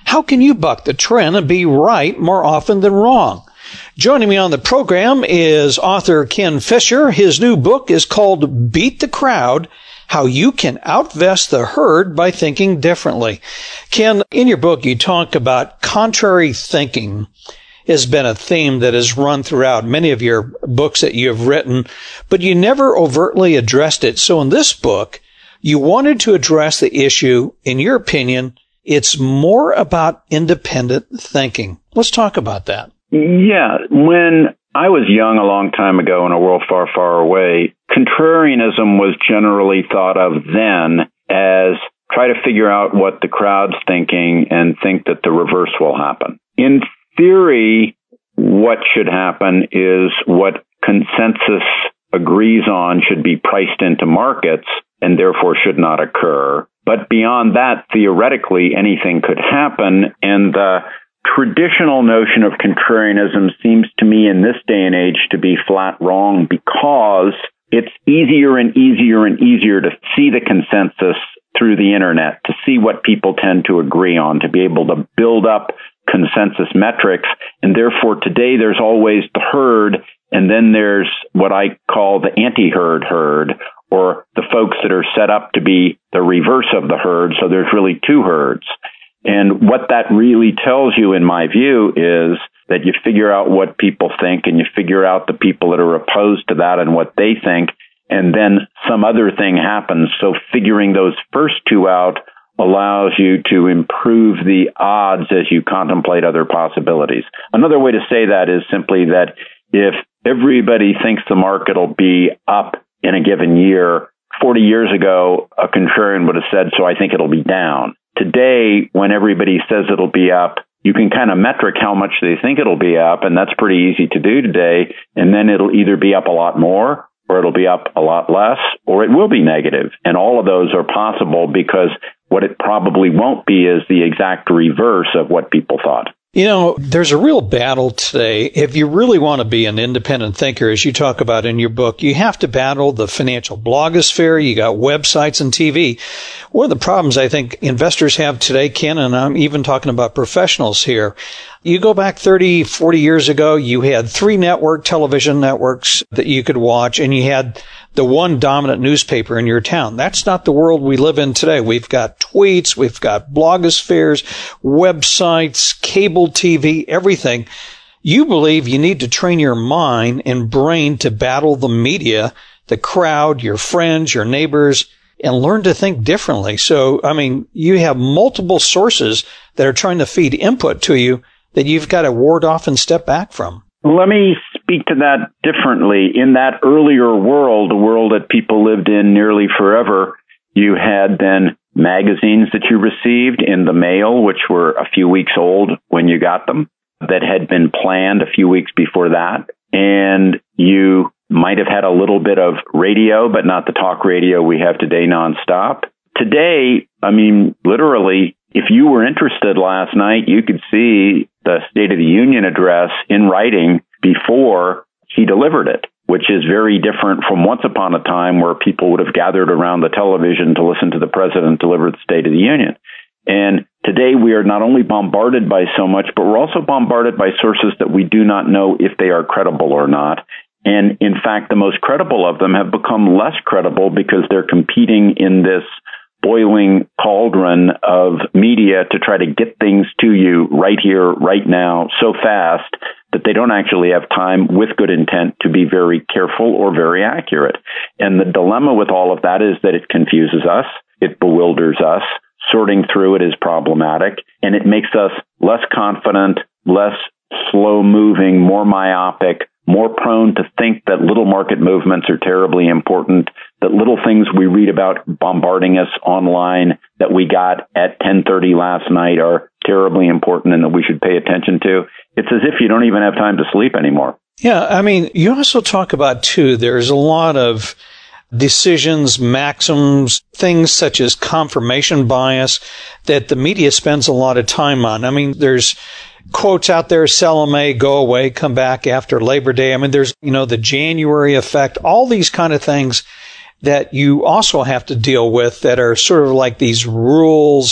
How can you buck the trend and be right more often than wrong? Joining me on the program is author Ken Fisher. His new book is called Beat the Crowd, How You Can Outvest the Herd by Thinking Differently. Ken, in your book, you talk about contrary thinking has been a theme that has run throughout many of your books that you have written, but you never overtly addressed it. So in this book, you wanted to address the issue. In your opinion, it's more about independent thinking. Let's talk about that. Yeah. When I was young a long time ago in a world far, far away, contrarianism was generally thought of then as try to figure out what the crowd's thinking and think that the reverse will happen. In theory, what should happen is what consensus agrees on should be priced into markets and therefore should not occur. But beyond that, theoretically, anything could happen. And the traditional notion of contrarianism seems to me in this day and age to be flat wrong, because it's easier and easier and easier to see the consensus through the internet, to see what people tend to agree on, to be able to build up consensus metrics. And therefore, today there's always the herd, and then there's what I call the anti-herd herd, or the folks that are set up to be the reverse of the herd. So there's really two herds. And what that really tells you, in my view, is that you figure out what people think, and you figure out the people that are opposed to that and what they think, and then some other thing happens. So figuring those first two out allows you to improve the odds as you contemplate other possibilities. Another way to say that is simply that if everybody thinks the market will be up in a given year, forty years ago, a contrarian would have said, so I think it'll be down. Today, when everybody says it'll be up, you can kind of metric how much they think it'll be up, and that's pretty easy to do today. And then it'll either be up a lot more, or it'll be up a lot less, or it will be negative. And all of those are possible, because what it probably won't be is the exact reverse of what people thought. You know, there's a real battle today. If you really want to be an independent thinker, as you talk about in your book, you have to battle the financial blogosphere. You got websites and T V. One of the problems I think investors have today, Ken, and I'm even talking about professionals here, you go back thirty, forty years ago, you had three network television networks that you could watch, and you had the one dominant newspaper in your town. That's not the world we live in today. We've got tweets, we've got blogospheres, websites, cable T V, everything. You believe you need to train your mind and brain to battle the media, the crowd, your friends, your neighbors, and learn to think differently. So, I mean, you have multiple sources that are trying to feed input to you that you've got to ward off and step back from. Let me speak to that differently. In that earlier world, a world that people lived in nearly forever, you had then magazines that you received in the mail, which were a few weeks old when you got them, that had been planned a few weeks before that. And you might have had a little bit of radio, but not the talk radio we have today nonstop. Today, I mean, literally, if you were interested last night, you could see the State of the Union address in writing before he delivered it, which is very different from once upon a time where people would have gathered around the television to listen to the president deliver the State of the Union. And today we are not only bombarded by so much, but we're also bombarded by sources that we do not know if they are credible or not. And in fact, the most credible of them have become less credible because they're competing in this boiling cauldron of media to try to get things to you right here, right now, so fast that they don't actually have time with good intent to be very careful or very accurate. And the dilemma with all of that is that it confuses us, it bewilders us, sorting through it is problematic, and it makes us less confident, less slow-moving, more myopic, more prone to think that little market movements are terribly important, that little things we read about bombarding us online that we got at ten thirty last night are terribly important and that we should pay attention to. It's as if you don't even have time to sleep anymore. Yeah, I mean, you also talk about, too, there's a lot of decisions, maxims, things such as confirmation bias that the media spends a lot of time on. I mean, there's quotes out there, sell them a, go away, come back after Labor Day. I mean, there's, you know, the January effect, all these kind of things that you also have to deal with that are sort of like these rules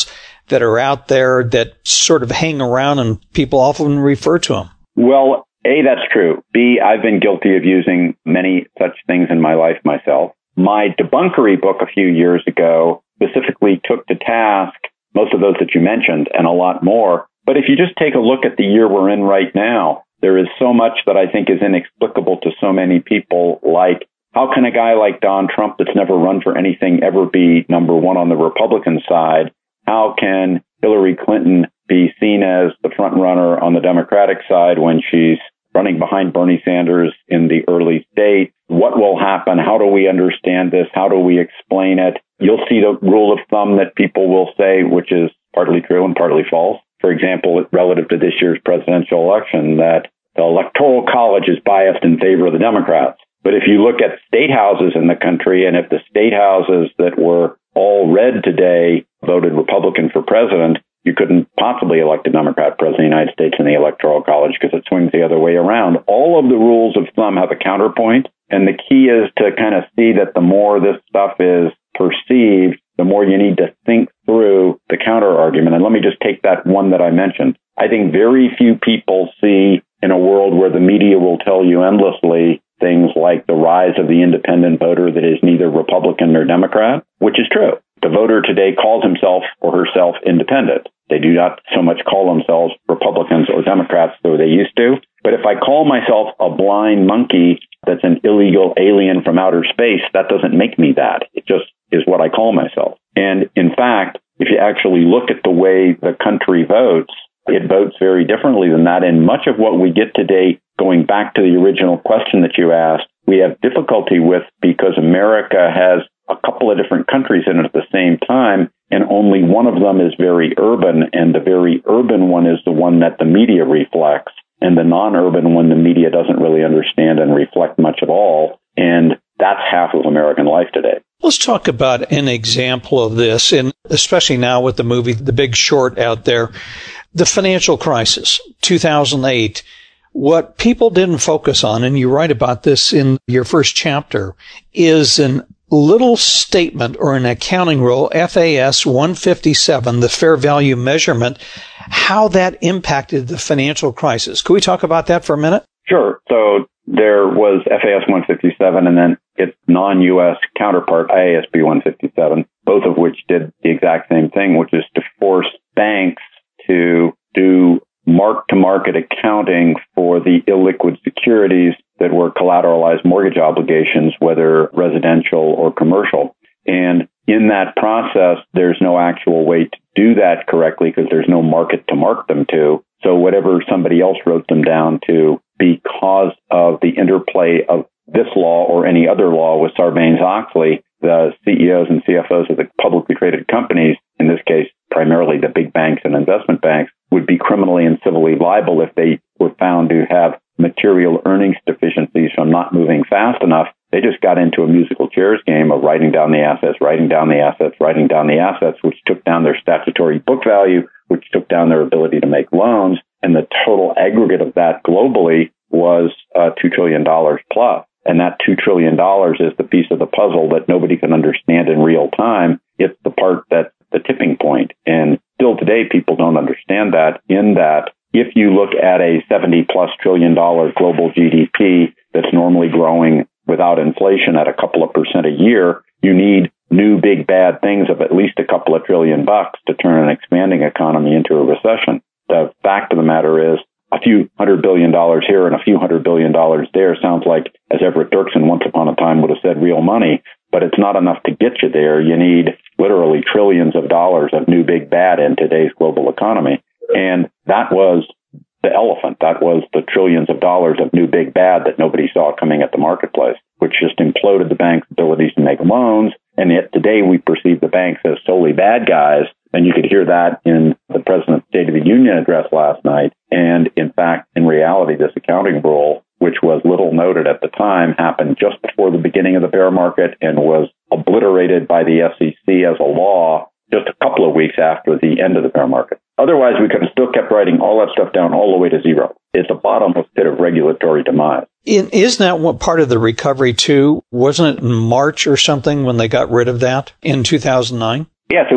that are out there that sort of hang around and people often refer to them? Well, A, that's true. B, I've been guilty of using many such things in my life myself. My debunkery book a few years ago specifically took to task most of those that you mentioned and a lot more. But if you just take a look at the year we're in right now, there is so much that I think is inexplicable to so many people, like how can a guy like Don Trump that's never run for anything ever be number one on the Republican side? How can Hillary Clinton be seen as the front runner on the Democratic side when she's running behind Bernie Sanders in the early states? What will happen? How do we understand this? How do we explain it? You'll see the rule of thumb that people will say, which is partly true and partly false. For example, relative to this year's presidential election, that the Electoral College is biased in favor of the Democrats. But if you look at state houses in the country, and if the state houses that were all red today voted Republican for president, you couldn't possibly elect a Democrat president of the United States in the Electoral College because it swings the other way around. All of the rules of thumb have a counterpoint, and the key is to kind of see that the more this stuff is perceived, the more you need to think through the counter argument. And let me just take that one that I mentioned. I think very few people see in a world where the media will tell you endlessly things like the rise of the independent voter that is neither Republican nor Democrat, which is true. The voter today calls himself or herself independent. They do not so much call themselves Republicans or Democrats, though they used to. But if I call myself a blind monkey that's an illegal alien from outer space, that doesn't make me that. It just is what I call myself. And in fact, if you actually look at the way the country votes, it votes very differently than that. And much of what we get today, going back to the original question that you asked, we have difficulty with because America has a couple of different countries in it at the same time, and only one of them is very urban, and the very urban one is the one that the media reflects, and the non-urban one the media doesn't really understand and reflect much at all, and that's half of American life today. Let's talk about an example of this, and especially now with the movie The Big Short out there, the financial crisis, two thousand eight. What people didn't focus on, and you write about this in your first chapter, is an little statement or an accounting rule, F A S one fifty-seven, the fair value measurement, how that impacted the financial crisis. Could we talk about that for a minute? Sure. So there was F A S one fifty-seven and then its non-U S counterpart, I A S B one fifty-seven, both of which did the exact same thing, which is to force banks to do mark-to-market accounting for the illiquid securities that were collateralized mortgage obligations, whether residential or commercial. And in that process, there's no actual way to do that correctly because there's no market to mark them to. So whatever somebody else wrote them down to, because of the interplay of this law or any other law with Sarbanes-Oxley, the C E Os and C F Os of the publicly traded companies, in this case, primarily the big banks and investment banks, would be criminally and civilly liable if they were found to have material earnings deficiencies from not moving fast enough. They just got into a musical chairs game of writing down the assets, writing down the assets, writing down the assets, which took down their statutory book value, which took down their ability to make loans. And the total aggregate of that globally was uh, two trillion dollars plus. And that two trillion dollars is the piece of the puzzle that nobody can understand in real time. It's the part that's the tipping point. And still today, people don't understand that, in that if you look at a seventy plus trillion dollar global G D P that's normally growing without inflation at a couple of percent a year, you need new big bad things of at least a couple of trillion bucks to turn an expanding economy into a recession. The fact of the matter is a few hundred billion dollars here and a few hundred billion dollars there sounds like, as Everett Dirksen once upon a time would have said, real money, but it's not enough to get you there. You need literally trillions of dollars of new big bad in today's global economy. And that was the elephant. That was the trillions of dollars of new big bad that nobody saw coming at the marketplace, which just imploded the bank's abilities to make loans. And yet today we perceive the banks as solely bad guys. And you could hear that in the President's State of the Union address last night. And in fact, in reality, this accounting rule, which was little noted at the time, happened just before the beginning of the bear market and was obliterated by the S E C as a law just a couple of weeks after the end of the bear market. Otherwise, we could have still kept writing all that stuff down all the way to zero. It's a bottomless pit of regulatory demise. In, isn't that what part of the recovery, too? Wasn't it in March or something when they got rid of that in two thousand nine? Yes, it was just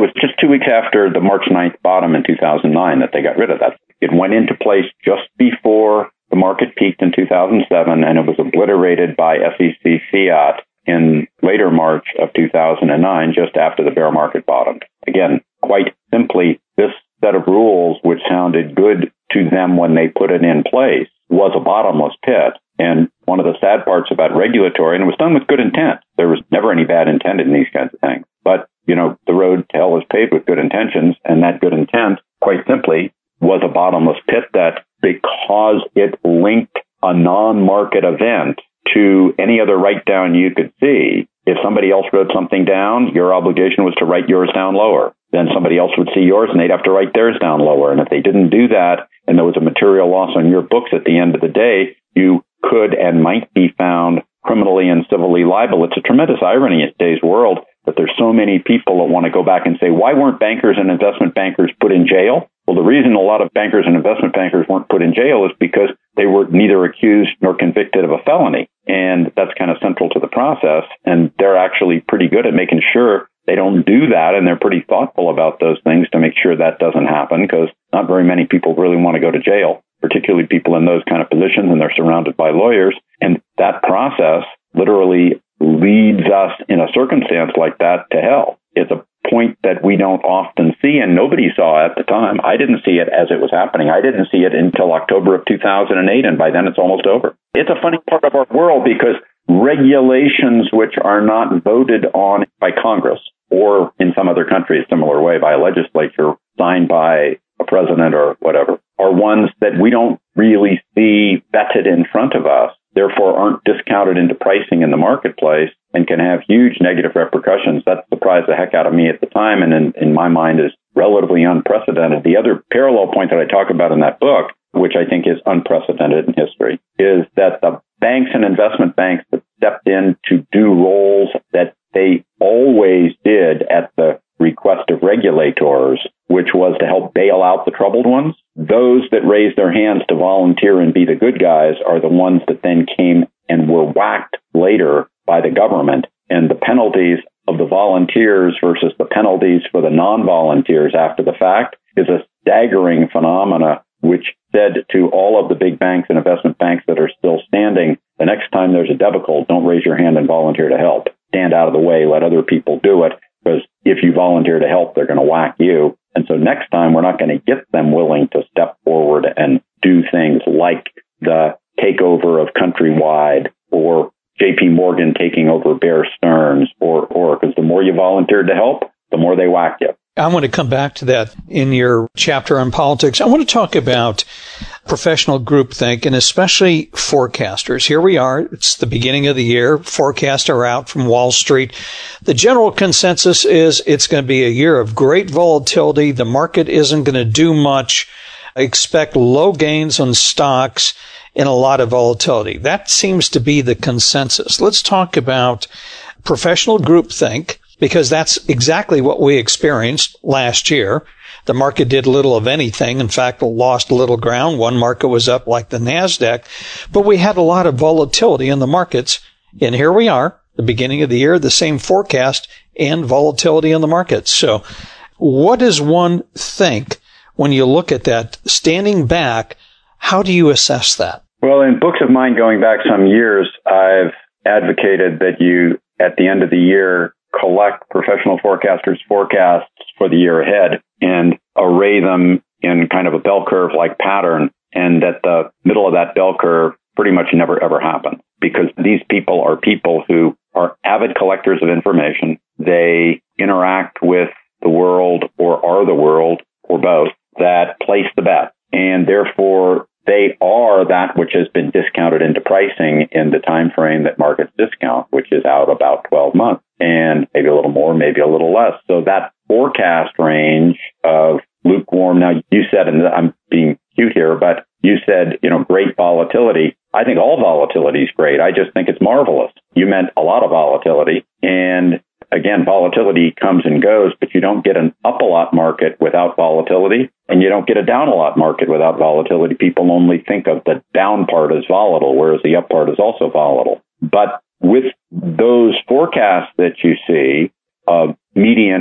two weeks after the March ninth bottom in two thousand nine that they got rid of that. It went into place just before the market peaked in two thousand seven, and it was obliterated by S E C fiat in later March of two thousand nine, just after the bear market bottomed. Again, quite simply, this set of rules, which sounded good to them when they put it in place, was a bottomless pit. And one of the sad parts about regulatory, and it was done with good intent. There was never any bad intent in these kinds of things. But, you know, the road to hell is paved with good intentions, and that good intent, quite simply, was a bottomless pit that, because it linked a non-market event to any other write-down you could see, if somebody else wrote something down, your obligation was to write yours down lower. Then somebody else would see yours, and they'd have to write theirs down lower. And if they didn't do that, and there was a material loss on your books at the end of the day, you could and might be found criminally and civilly liable. It's a tremendous irony in today's world that there's so many people that want to go back and say, why weren't bankers and investment bankers put in jail? Well, the reason a lot of bankers and investment bankers weren't put in jail is because they were neither accused nor convicted of a felony. And that's kind of central to the process. And they're actually pretty good at making sure they don't do that. And they're pretty thoughtful about those things to make sure that doesn't happen, because not very many people really want to go to jail, particularly people in those kind of positions, and they're surrounded by lawyers. And that process literally leads us in a circumstance like that to hell. It's a point that we don't often see, and nobody saw at the time. I didn't see it as it was happening. I didn't see it until October of two thousand eight, and by then it's almost over. It's a funny part of our world because regulations which are not voted on by Congress or in some other country a similar way by a legislature, signed by a president or whatever, are ones that we don't really see vetted in front of us, therefore aren't discounted into pricing in the marketplace, and can have huge negative repercussions. That surprised the heck out of me at the time, and in, in my mind is relatively unprecedented. The other parallel point that I talk about in that book, which I think is unprecedented in history, is that the banks and investment banks that stepped in to do roles that they always did at the request of regulators, which was to help bail out the troubled ones, those that raised their hands to volunteer and be the good guys are the ones that then came and were whacked later by the government. And the penalties of the volunteers versus the penalties for the non-volunteers after the fact is a staggering phenomena, which said to all of the big banks and investment banks that are still standing, the next time there's a debacle, don't raise your hand and volunteer to help. Stand out of the way, let other people do it, because if you volunteer to help, they're going to whack you. And so next time, we're not going to get them willing to step forward and do things like the takeover of Countrywide or J P Morgan taking over Bear Stearns, or, or, because the more you volunteered to help, the more they whack you. I want to come back to that in your chapter on politics. I want to talk about professional groupthink and especially forecasters. Here we are. It's the beginning of the year. Forecasts are out from Wall Street. The general consensus is it's going to be a year of great volatility. The market isn't going to do much. Expect low gains on stocks and a lot of volatility. That seems to be the consensus. Let's talk about professional groupthink, because that's exactly what we experienced last year. The market did little of anything. In fact, lost little ground. One market was up like the NASDAQ, but we had a lot of volatility in the markets. And here we are, the beginning of the year, the same forecast and volatility in the markets. So what does one think when you look at that? Standing back, how do you assess that? Well, in books of mine going back some years, I've advocated that you, at the end of the year, collect professional forecasters' forecasts for the year ahead and array them in kind of a bell curve-like pattern, and that the middle of that bell curve pretty much never, ever happens, because these people are people who are avid collectors of information. They interact with the world or are the world or both that place the bet, and therefore they are that which has been discounted into pricing in the time frame that markets discount, which is out about twelve months, and maybe a little more, maybe a little less. So that forecast range of lukewarm, now you said, and I'm being cute here, but you said, you know, great volatility. I think all volatility is great. I just think it's marvelous. You meant a lot of volatility. And again, volatility comes and goes, but you don't get an up a lot market without volatility, and you don't get a down a lot market without volatility. People only think of the down part as volatile, whereas the up part is also volatile. But with those forecasts that you see of median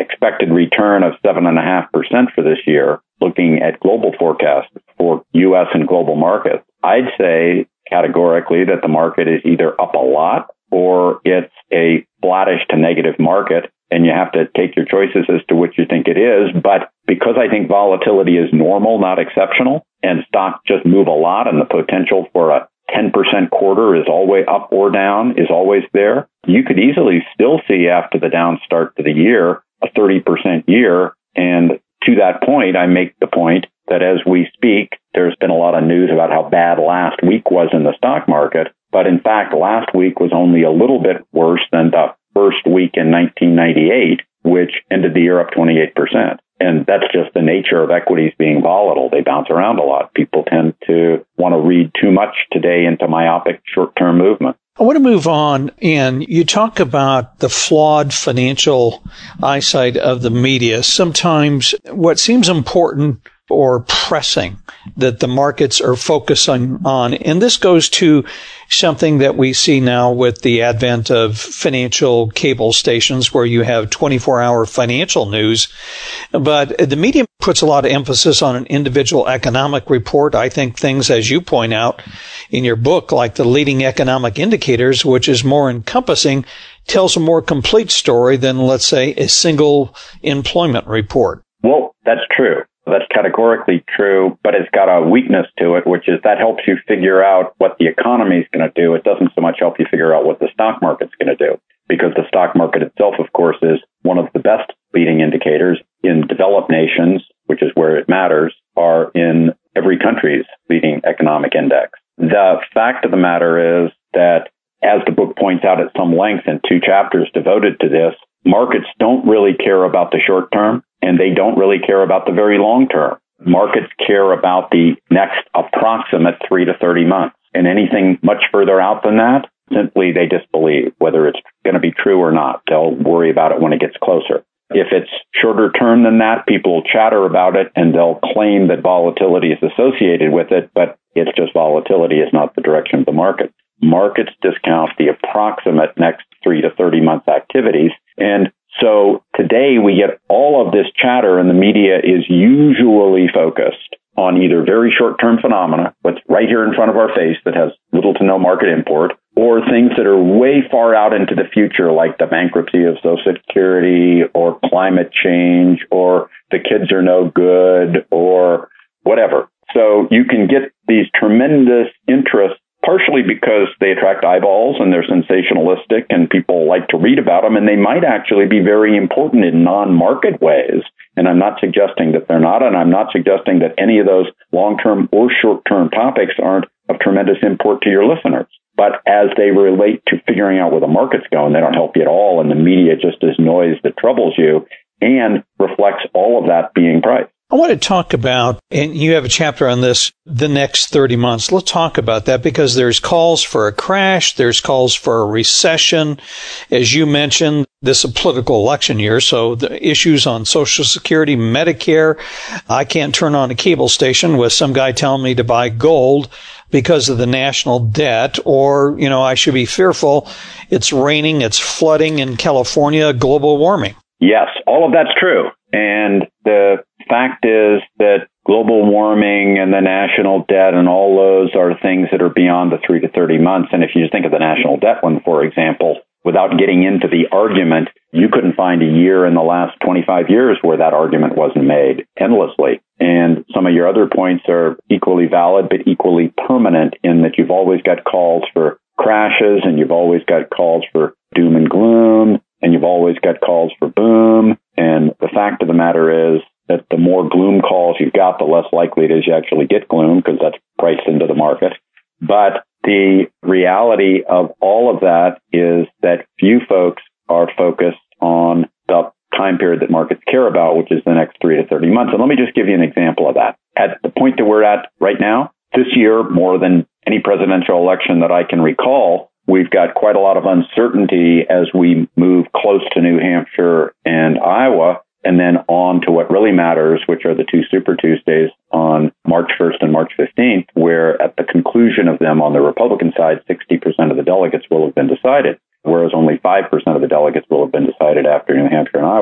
expected return of seven point five percent for this year, looking at global forecasts for U S and global markets, I'd say categorically that the market is either up a lot or it's a flattish to negative market, and you have to take your choices as to which you think it is. But because I think volatility is normal, not exceptional, and stocks just move a lot, and the potential for a ten percent quarter is always up or down, is always there, you could easily still see after the down start to the year a thirty percent year. And to that point, I make the point that as we speak, there's been a lot of news about how bad last week was in the stock market. But in fact, last week was only a little bit worse than the first week in nineteen ninety-eight, which ended the year up twenty-eight percent. And that's just the nature of equities being volatile. They bounce around a lot. People tend to want to read too much today into myopic short-term movement. I want to move on, and you talk about the flawed financial eyesight of the media. Sometimes what seems important or pressing that the markets are focusing on, and this goes to something that we see now with the advent of financial cable stations where you have twenty-four hour financial news, but the media puts a lot of emphasis on an individual economic report. I think things, as you point out in your book, like the leading economic indicators, which is more encompassing, tells a more complete story than, let's say, a single employment report. Well, that's true. That's categorically true, but it's got a weakness to it, which is that helps you figure out what the economy is going to do. It doesn't so much help you figure out what the stock market's going to do, because the stock market itself, of course, is one of the best leading indicators in developed nations, which is where it matters, are in every country's leading economic index. The fact of the matter is that, as the book points out at some length in two chapters devoted to this, markets don't really care about the short term, and they don't really care about the very long term. Markets care about the next approximate three to thirty months. And anything much further out than that, simply they disbelieve, whether it's going to be true or not. They'll worry about it when it gets closer. If it's shorter term than that, people will chatter about it, and they'll claim that volatility is associated with it, but it's just volatility is not the direction of the market. Markets discount the approximate next three to thirty month activities. And so today we get all of this chatter, and the media is usually focused on either very short-term phenomena, what's right here in front of our face that has little to no market import, or things that are way far out into the future, like the bankruptcy of Social Security or climate change or the kids are no good or whatever. So you can get these tremendous interests, partially because they attract eyeballs and they're sensationalistic and people like to read about them, and they might actually be very important in non-market ways. And I'm not suggesting that they're not, and I'm not suggesting that any of those long-term or short-term topics aren't of tremendous import to your listeners. But as they relate to figuring out where the market's going, they don't help you at all, and the media just is noise that troubles you and reflects all of that being priced. I want to talk about, and you have a chapter on this, the next thirty months. Let's talk about that, because there's calls for a crash. There's calls for a recession. As you mentioned, this is a political election year, so the issues on Social Security, Medicare. I can't turn on a cable station with some guy telling me to buy gold because of the national debt, or, you know, I should be fearful. It's raining, it's flooding in California, global warming. Yes, all of that's true. And the fact is that global warming and the national debt and all those are things that are beyond the three to thirty months. And if you just think of the national debt one, for example, without getting into the argument, you couldn't find a year in the last twenty-five years where that argument wasn't made endlessly. And some of your other points are equally valid, but equally permanent in that you've always got calls for crashes, and you've always got calls for doom and gloom, and you've always got calls for boom. And the fact of the matter is that the more gloom calls you've got, the less likely it is you actually get gloom, because that's priced into the market. But the reality of all of that is that few folks are focused on the time period that markets care about, which is the next three to thirty months. And let me just give you an example of that. At the point that we're at right now, this year, more than any presidential election that I can recall, we've got quite a lot of uncertainty as we move close to New Hampshire and Iowa, and then on to what really matters, which are the two Super Tuesdays on March first and March fifteenth, where at the conclusion of them on the Republican side, sixty percent of the delegates will have been decided, whereas only five percent of the delegates will have been decided after New Hampshire and Iowa.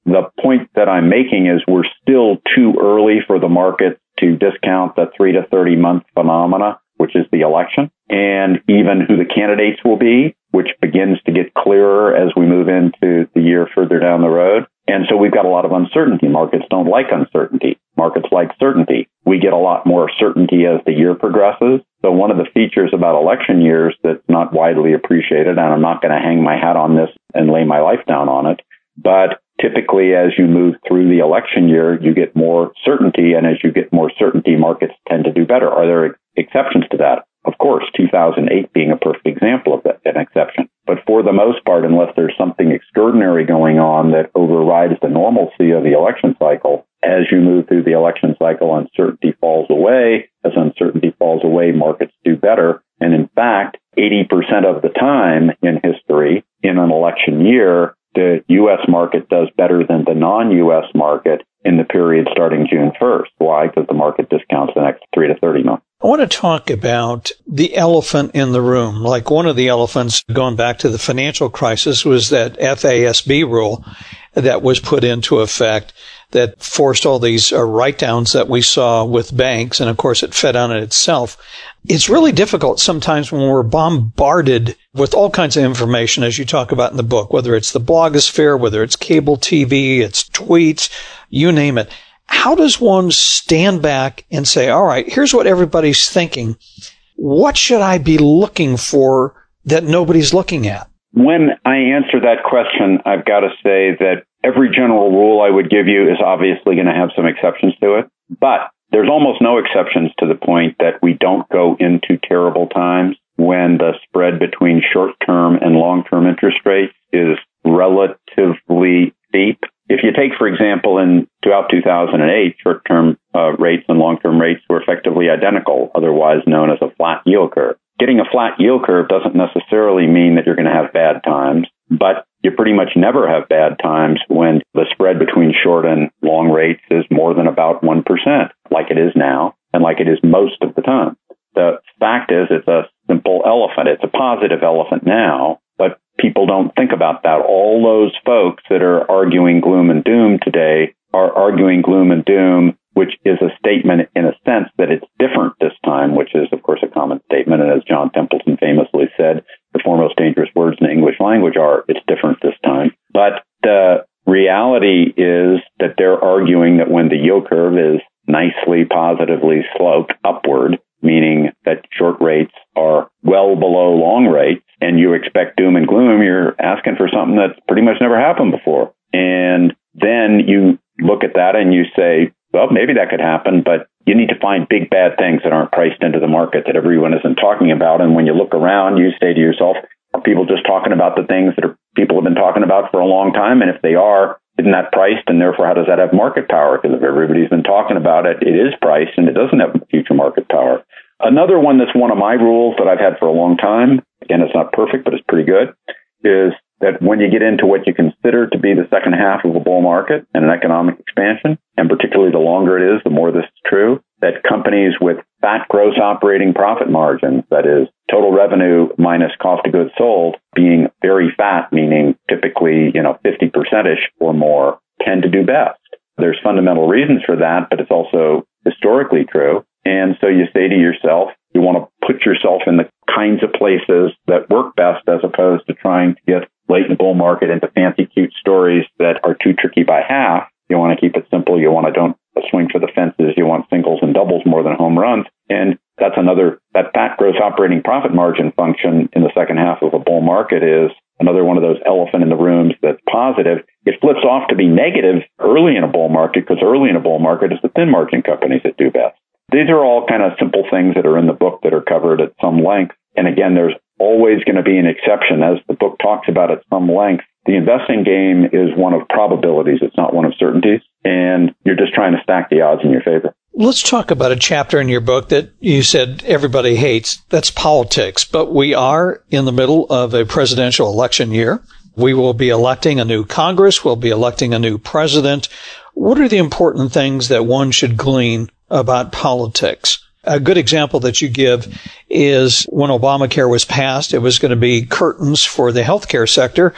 the point that I'm making is we're still too early for the market to discount the three to thirty month phenomena, which is the election, and even who the candidates will be, which begins to get clearer as we move into the year further down the road. And so we've got a lot of uncertainty. Markets don't like uncertainty. Markets like certainty. We get a lot more certainty as the year progresses. So one of the features about election years that's not widely appreciated, and I'm not going to hang my hat on this and lay my life down on it, but typically as you move through the election year, you get more certainty, and as you get more certainty, markets tend to do better. Are there ex- exceptions to that? Of course, two thousand eight being a perfect example of that, an exception. But for the most part, unless there's something extraordinary going on that overrides the normalcy of the election cycle, as you move through the election cycle, uncertainty falls away. As uncertainty falls away, markets do better. And in fact, eighty percent of the time in history, in an election year, the U S market does better than the non-U S market in the period starting June first. Why? Because the market discounts the next three to thirty months. I want to talk about the elephant in the room. Like one of the elephants, going back to the financial crisis, was that F A S B rule that was put into effect that forced all these uh, write-downs that we saw with banks. And of course, it fed on it itself. It's really difficult sometimes when we're bombarded with all kinds of information, as you talk about in the book, whether it's the blogosphere, whether it's cable T V, it's tweets, you name it. How does one stand back and say, all right, here's what everybody's thinking. What should I be looking for that nobody's looking at? When I answer that question, I've got to say that every general rule I would give you is obviously going to have some exceptions to it. But there's almost no exceptions to the point that we don't go into terrible times when the spread between short-term and long-term interest rates is relatively steep. If you take, for example, in throughout two thousand eight, short-term uh, rates and long-term rates were effectively identical, otherwise known as a flat yield curve. Getting a flat yield curve doesn't necessarily mean that you're going to have bad times, but you pretty much never have bad times when the spread between short and long rates is more than about one percent, like it is now, and like it is most of the time. The fact is, it's a simple elephant. It's a positive elephant now, but people don't think about that. All those folks that are arguing gloom and doom today are arguing gloom and doom, which is a statement in a sense that it's different this time, which is, of course, a common statement. And as John Templeton famously said, the four most dangerous words in the English language are, it's different this time. But the reality is that they're arguing that when the yield curve is nicely positively sloped upward, meaning that short rates are well below long rates, and you expect doom and gloom, you're asking for something that's pretty much never happened before. And then you look at that and you say, well, maybe that could happen, but you need to find big bad things that aren't priced into the market that everyone isn't talking about. And when you look around, you say to yourself, are people just talking about the things that are, people have been talking about for a long time? And if they are, isn't that priced? And therefore, how does that have market power? Because if everybody's been talking about it, it is priced and it doesn't have future market power. Another one that's one of my rules that I've had for a long time, again, it's not perfect, but it's pretty good, is that when you get into what you consider to be the second half of a bull market and an economic expansion, and particularly the longer it is, the more this is true, that companies with fat gross operating profit margins, that is total revenue minus cost of goods sold, being very fat, meaning typically, you know, fifty percent-ish or more, tend to do best. There's fundamental reasons for that, but it's also historically true. And so you say to yourself, you want to put yourself in the kinds of places that work best as opposed to trying to get late in the bull market into fancy, cute stories that are too tricky by half. You want to keep it simple. You want to don't swing for the fences. You want singles and doubles more than home runs. And that's another, that fat gross operating profit margin function in the second half of a bull market is another one of those elephant in the rooms that's positive. It flips off to be negative early in a bull market because early in a bull market is the thin margin companies that do best. These are all kind of simple things that are in the book that are covered at some length. And again, there's always going to be an exception. As the book talks about at some length, the investing game is one of probabilities. It's not one of certainties. And you're just trying to stack the odds in your favor. Let's talk about a chapter in your book that you said everybody hates. That's politics. But we are in the middle of a presidential election year. We will be electing a new Congress. We'll be electing a new president. What are the important things that one should glean about politics? A good example that you give is when Obamacare was passed, it was going to be curtains for the healthcare sector.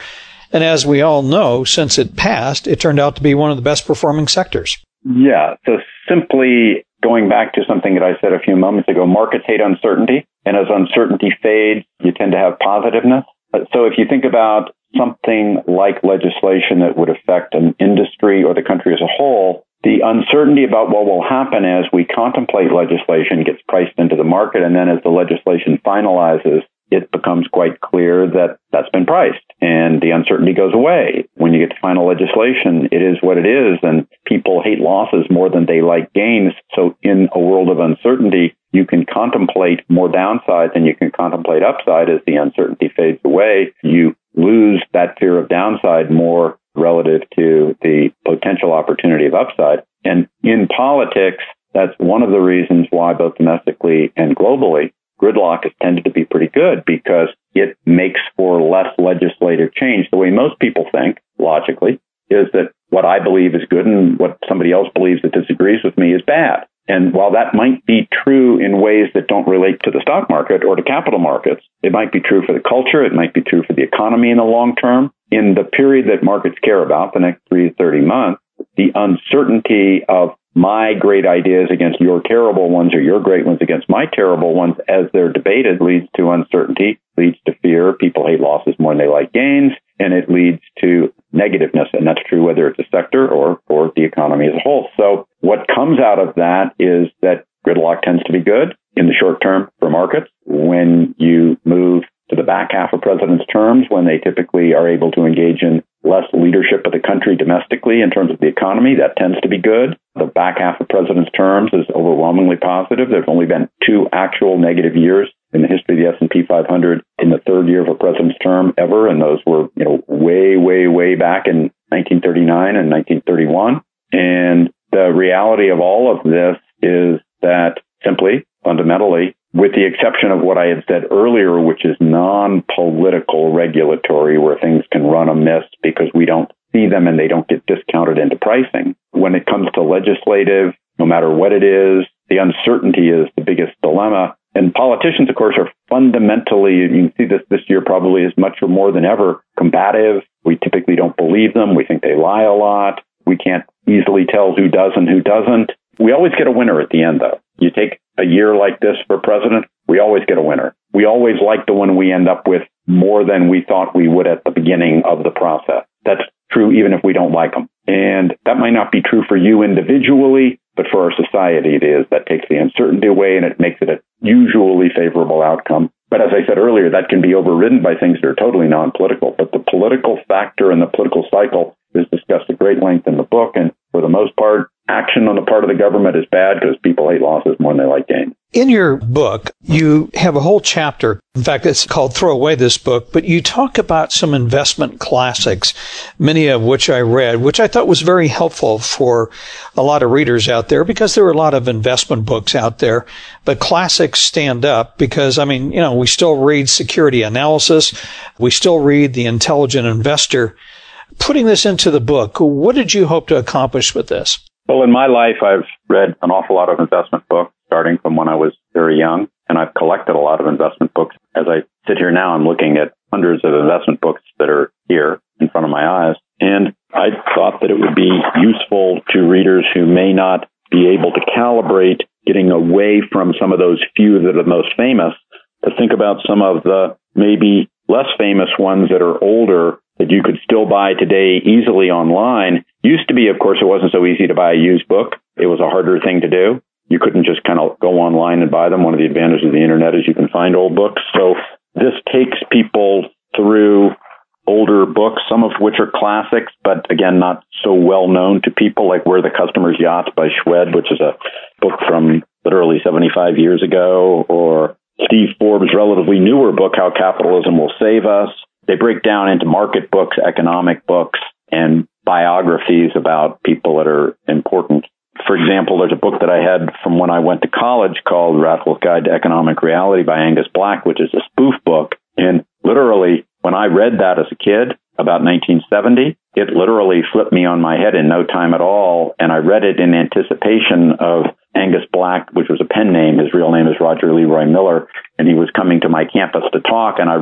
And as we all know, since it passed, it turned out to be one of the best performing sectors. Yeah. So simply going back to something that I said a few moments ago, markets hate uncertainty. And as uncertainty fades, you tend to have positiveness. So if you think about something like legislation that would affect an industry or the country as a whole, the uncertainty about what will happen as we contemplate legislation gets priced into the market. And then as the legislation finalizes, it becomes quite clear that that's been priced and the uncertainty goes away. When you get to final legislation, it is what it is, and people hate losses more than they like gains. So in a world of uncertainty, you can contemplate more downside than you can contemplate upside. As the uncertainty fades away, you lose that fear of downside more relative to the potential opportunity of upside. And in politics, that's one of the reasons why both domestically and globally, gridlock has tended to be pretty good, because it makes for less legislative change. The way most people think, logically, is that what I believe is good and what somebody else believes that disagrees with me is bad. And while that might be true in ways that don't relate to the stock market or to capital markets, it might be true for the culture, it might be true for the economy in the long term. In the period that markets care about, the next three to thirty months, the uncertainty of my great ideas against your terrible ones or your great ones against my terrible ones as they're debated leads to uncertainty, leads to fear. People hate losses more than they like gains, and it leads to negativeness. And that's true whether it's a sector or, or the economy as a whole. So what comes out of that is that gridlock tends to be good in the short term for markets. When you move to the back half of presidents' terms, when they typically are able to engage in less leadership of the country domestically in terms of the economy, that tends to be good. The back half of presidents' terms is overwhelmingly positive. There's only been two actual negative years in the history of the S and P five hundred in the third year of a president's term ever, and those were, you know, way, way, way back in nineteen thirty-nine and nineteen thirty-one. And the reality of all of this is that simply, fundamentally, with the exception of what I had said earlier, which is non-political regulatory, where things can run amiss because we don't see them and they don't get discounted into pricing. When it comes to legislative, no matter what it is, the uncertainty is the biggest dilemma. And politicians, of course, are fundamentally, you can see this this year probably as much or more than ever, combative. We typically don't believe them. We think they lie a lot. We can't easily tell who does and who doesn't. We always get a winner at the end, though. You take a year like this for president, we always get a winner. We always like the one we end up with more than we thought we would at the beginning of the process. That's true even if we don't like them. And that might not be true for you individually, but for our society it is. That takes the uncertainty away and it makes it a usually favorable outcome. But as I said earlier, that can be overridden by things that are totally non-political. But the political factor and the political cycle is discussed at great length in the book. And for the most part, action on the part of the government is bad because people hate losses more than they like gains. In your book, you have a whole chapter. In fact, it's called Throw Away This Book, but you talk about some investment classics, many of which I read, which I thought was very helpful for a lot of readers out there because there are a lot of investment books out there. But classics stand up because, I mean, you know, we still read Security Analysis. We still read The Intelligent Investor. Putting this into the book, what did you hope to accomplish with this? Well, in my life, I've read an awful lot of investment books, starting from when I was very young, and I've collected a lot of investment books. As I sit here now, I'm looking at hundreds of investment books that are here in front of my eyes, and I thought that it would be useful to readers who may not be able to calibrate getting away from some of those few that are the most famous to think about some of the maybe less famous ones that are older that you could still buy today easily online. Used to be, of course, it wasn't so easy to buy a used book. It was a harder thing to do. You couldn't just kind of go online and buy them. One of the advantages of the internet is you can find old books. So this takes people through older books, some of which are classics, but again, not so well known to people, like Where the Customer's Yachts by Schwed, which is a book from literally seventy-five years ago, or Steve Forbes' relatively newer book, How Capitalism Will Save Us. They break down into market books, economic books, and biographies about people that are important. For example, there's a book that I had from when I went to college called Radcliffe's Guide to Economic Reality by Angus Black, which is a spoof book. And literally, when I read that as a kid, about nineteen seventy, it literally flipped me on my head in no time at all. And I read it in anticipation of Angus Black, which was a pen name. His real name is Roger Leroy Miller. And he was coming to my campus to talk. And I read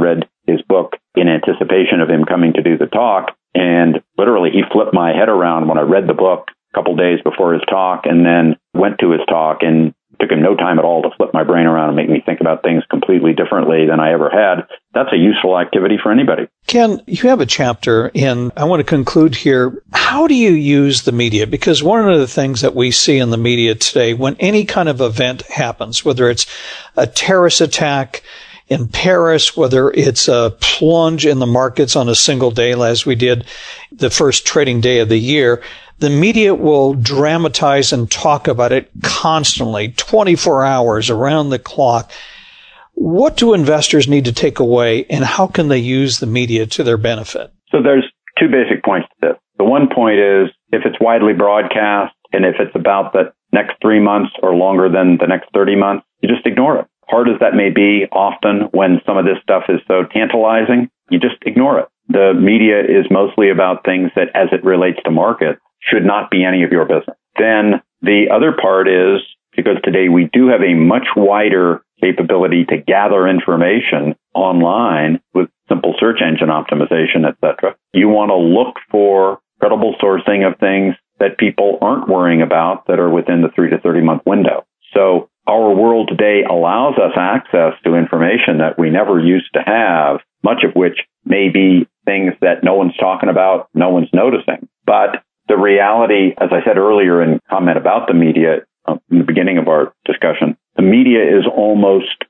his book in anticipation of him coming to do the talk. And literally, he flipped my head around when I read the book a couple days before his talk, and then went to his talk, and took him no time at all to flip my brain around and make me think about things completely differently than I ever had. That's a useful activity for anybody. Ken, you have a chapter, and I want to conclude here. How do you use the media? Because one of the things that we see in the media today, when any kind of event happens, whether it's a terrorist attack in Paris, whether it's a plunge in the markets on a single day, as we did the first trading day of the year, the media will dramatize and talk about it constantly, twenty-four hours around the clock. What do investors need to take away, and how can they use the media to their benefit? So there's two basic points to this. The one point is, if it's widely broadcast, and if it's about the next three months or longer than the next thirty months, you just ignore it. Hard as that may be, often when some of this stuff is so tantalizing, you just ignore it. The media is mostly about things that, as it relates to markets, should not be any of your business. Then the other part is, because today we do have a much wider capability to gather information online with simple search engine optimization, et cetera, you want to look for credible sourcing of things that people aren't worrying about that are within the three to thirty month window. So our world today allows us access to information that we never used to have, much of which may be things that no one's talking about, no one's noticing. But the reality, as I said earlier in comment about the media, uh, in the beginning of our discussion, the media is almost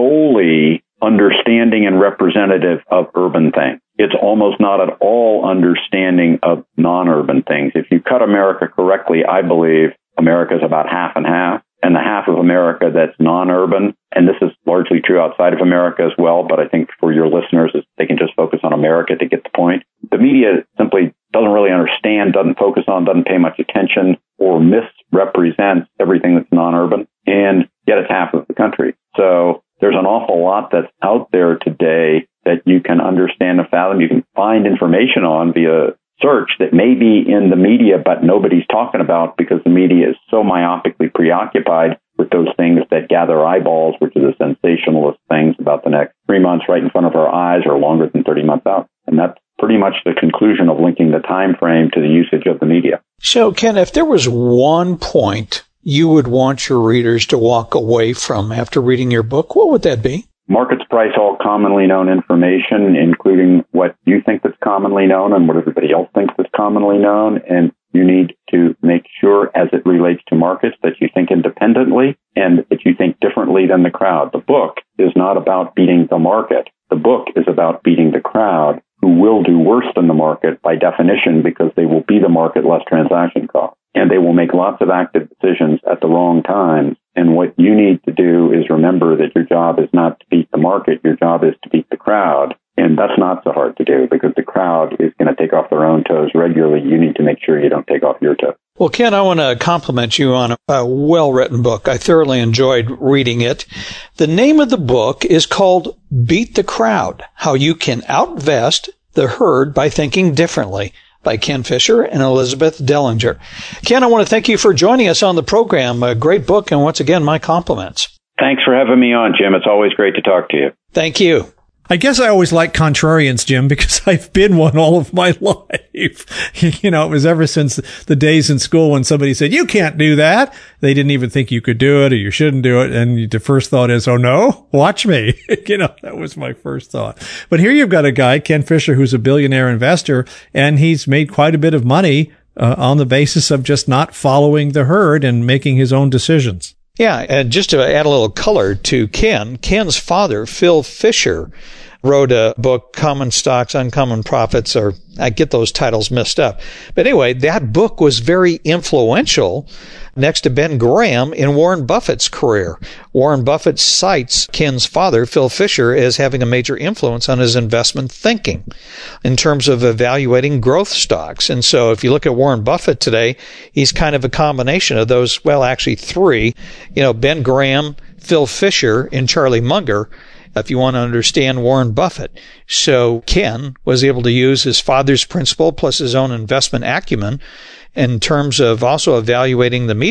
solely understanding and representative of urban things. It's almost not at all understanding of non-urban things. If you cut America correctly, I believe America is about half and half. And the half of America that's non-urban, and this is largely true outside of America as well, but I think for your listeners, they can just focus on America to get the point. The media simply doesn't really understand, doesn't focus on, doesn't pay much attention, or misrepresents everything that's non-urban, and yet it's half of the country. So there's an awful lot that's out there today that you can understand and fathom. You can find information on via search that may be in the media, but nobody's talking about because the media is so myopically preoccupied with those things that gather eyeballs, which are the sensationalist things about the next three months right in front of our eyes or longer than thirty months out. And that's pretty much the conclusion of linking the time frame to the usage of the media. So, Ken, if there was one point you would want your readers to walk away from after reading your book, what would that be? Markets price all commonly known information, including what you think that's commonly known and what everybody else thinks that's commonly known. And you need to make sure, as it relates to markets, that you think independently and that you think differently than the crowd. The book is not about beating the market. The book is about beating the crowd, who will do worse than the market by definition because they will be the market less transaction costs. And they will make lots of active decisions at the wrong times. And what you need to do is remember that your job is not to beat the market. Your job is to beat the crowd. And that's not so hard to do because the crowd is going to take off their own toes regularly. You need to make sure you don't take off your toe. Well, Ken, I want to compliment you on a well-written book. I thoroughly enjoyed reading it. The name of the book is called Beat the Crowd, How You Can Outvest the Herd by Thinking Differently, by Ken Fisher and Elizabeth Dellinger. Ken, I want to thank you for joining us on the program. A great book, and once again, my compliments. Thanks for having me on, Jim. It's always great to talk to you. Thank you. I guess I always like contrarians, Jim, because I've been one all of my life. You know, it was ever since the days in school when somebody said, you can't do that. They didn't even think you could do it or you shouldn't do it. And the first thought is, oh no, watch me. You know, that was my first thought. But here you've got a guy, Ken Fisher, who's a billionaire investor, and he's made quite a bit of money uh, on the basis of just not following the herd and making his own decisions. Yeah, and just to add a little color to Ken, Ken's father, Phil Fisher, wrote a book, Common Stocks, Uncommon Profits, or I get those titles messed up. But anyway, that book was very influential next to Ben Graham in Warren Buffett's career. Warren Buffett cites Ken's father, Phil Fisher, as having a major influence on his investment thinking in terms of evaluating growth stocks. And so if you look at Warren Buffett today, he's kind of a combination of those, well, actually three, you know, Ben Graham, Phil Fisher, and Charlie Munger, if you want to understand Warren Buffett. So Ken was able to use his father's principle plus his own investment acumen in terms of also evaluating the media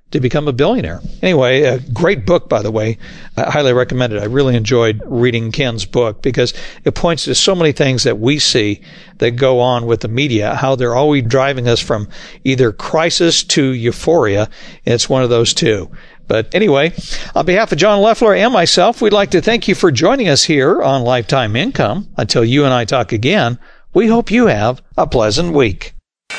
to become a billionaire. Anyway, a great book, by the way. I highly recommend it. I really enjoyed reading Ken's book because it points to so many things that we see that go on with the media, how they're always driving us from either crisis to euphoria. It's one of those two. But anyway, on behalf of John Loeffler and myself, we'd like to thank you for joining us here on Lifetime Income. Until you and I talk again, we hope you have a pleasant week.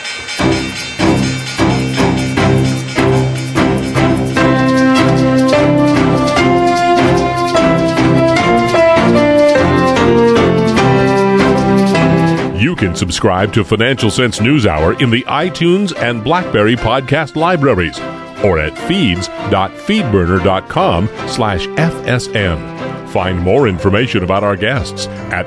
You can subscribe to Financial Sense NewsHour in the iTunes and BlackBerry podcast libraries or at feeds.feedburner.com slash FSN. Find more information about our guests at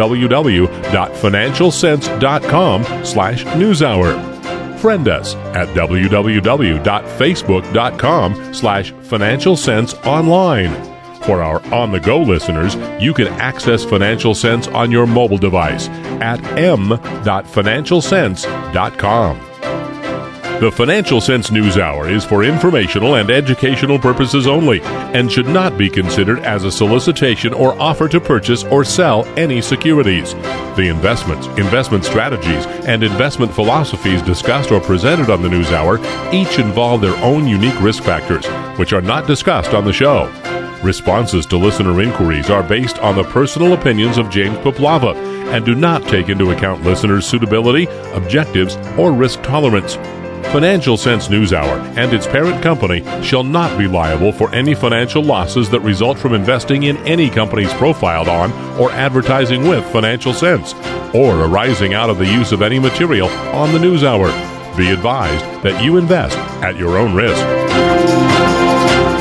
www.financialsense.com slash newshour. Friend us at www.facebook.com slash Financial Sense Online. For our on-the-go listeners, you can access Financial Sense on your mobile device at m dot financial sense dot com. The Financial Sense NewsHour is for informational and educational purposes only and should not be considered as a solicitation or offer to purchase or sell any securities. The investments, investment strategies, and investment philosophies discussed or presented on the NewsHour each involve their own unique risk factors, which are not discussed on the show. Responses to listener inquiries are based on the personal opinions of James Poplava and do not take into account listeners' suitability, objectives, or risk tolerance. Financial Sense NewsHour and its parent company shall not be liable for any financial losses that result from investing in any companies profiled on or advertising with Financial Sense, or arising out of the use of any material on the NewsHour. Be advised that you invest at your own risk.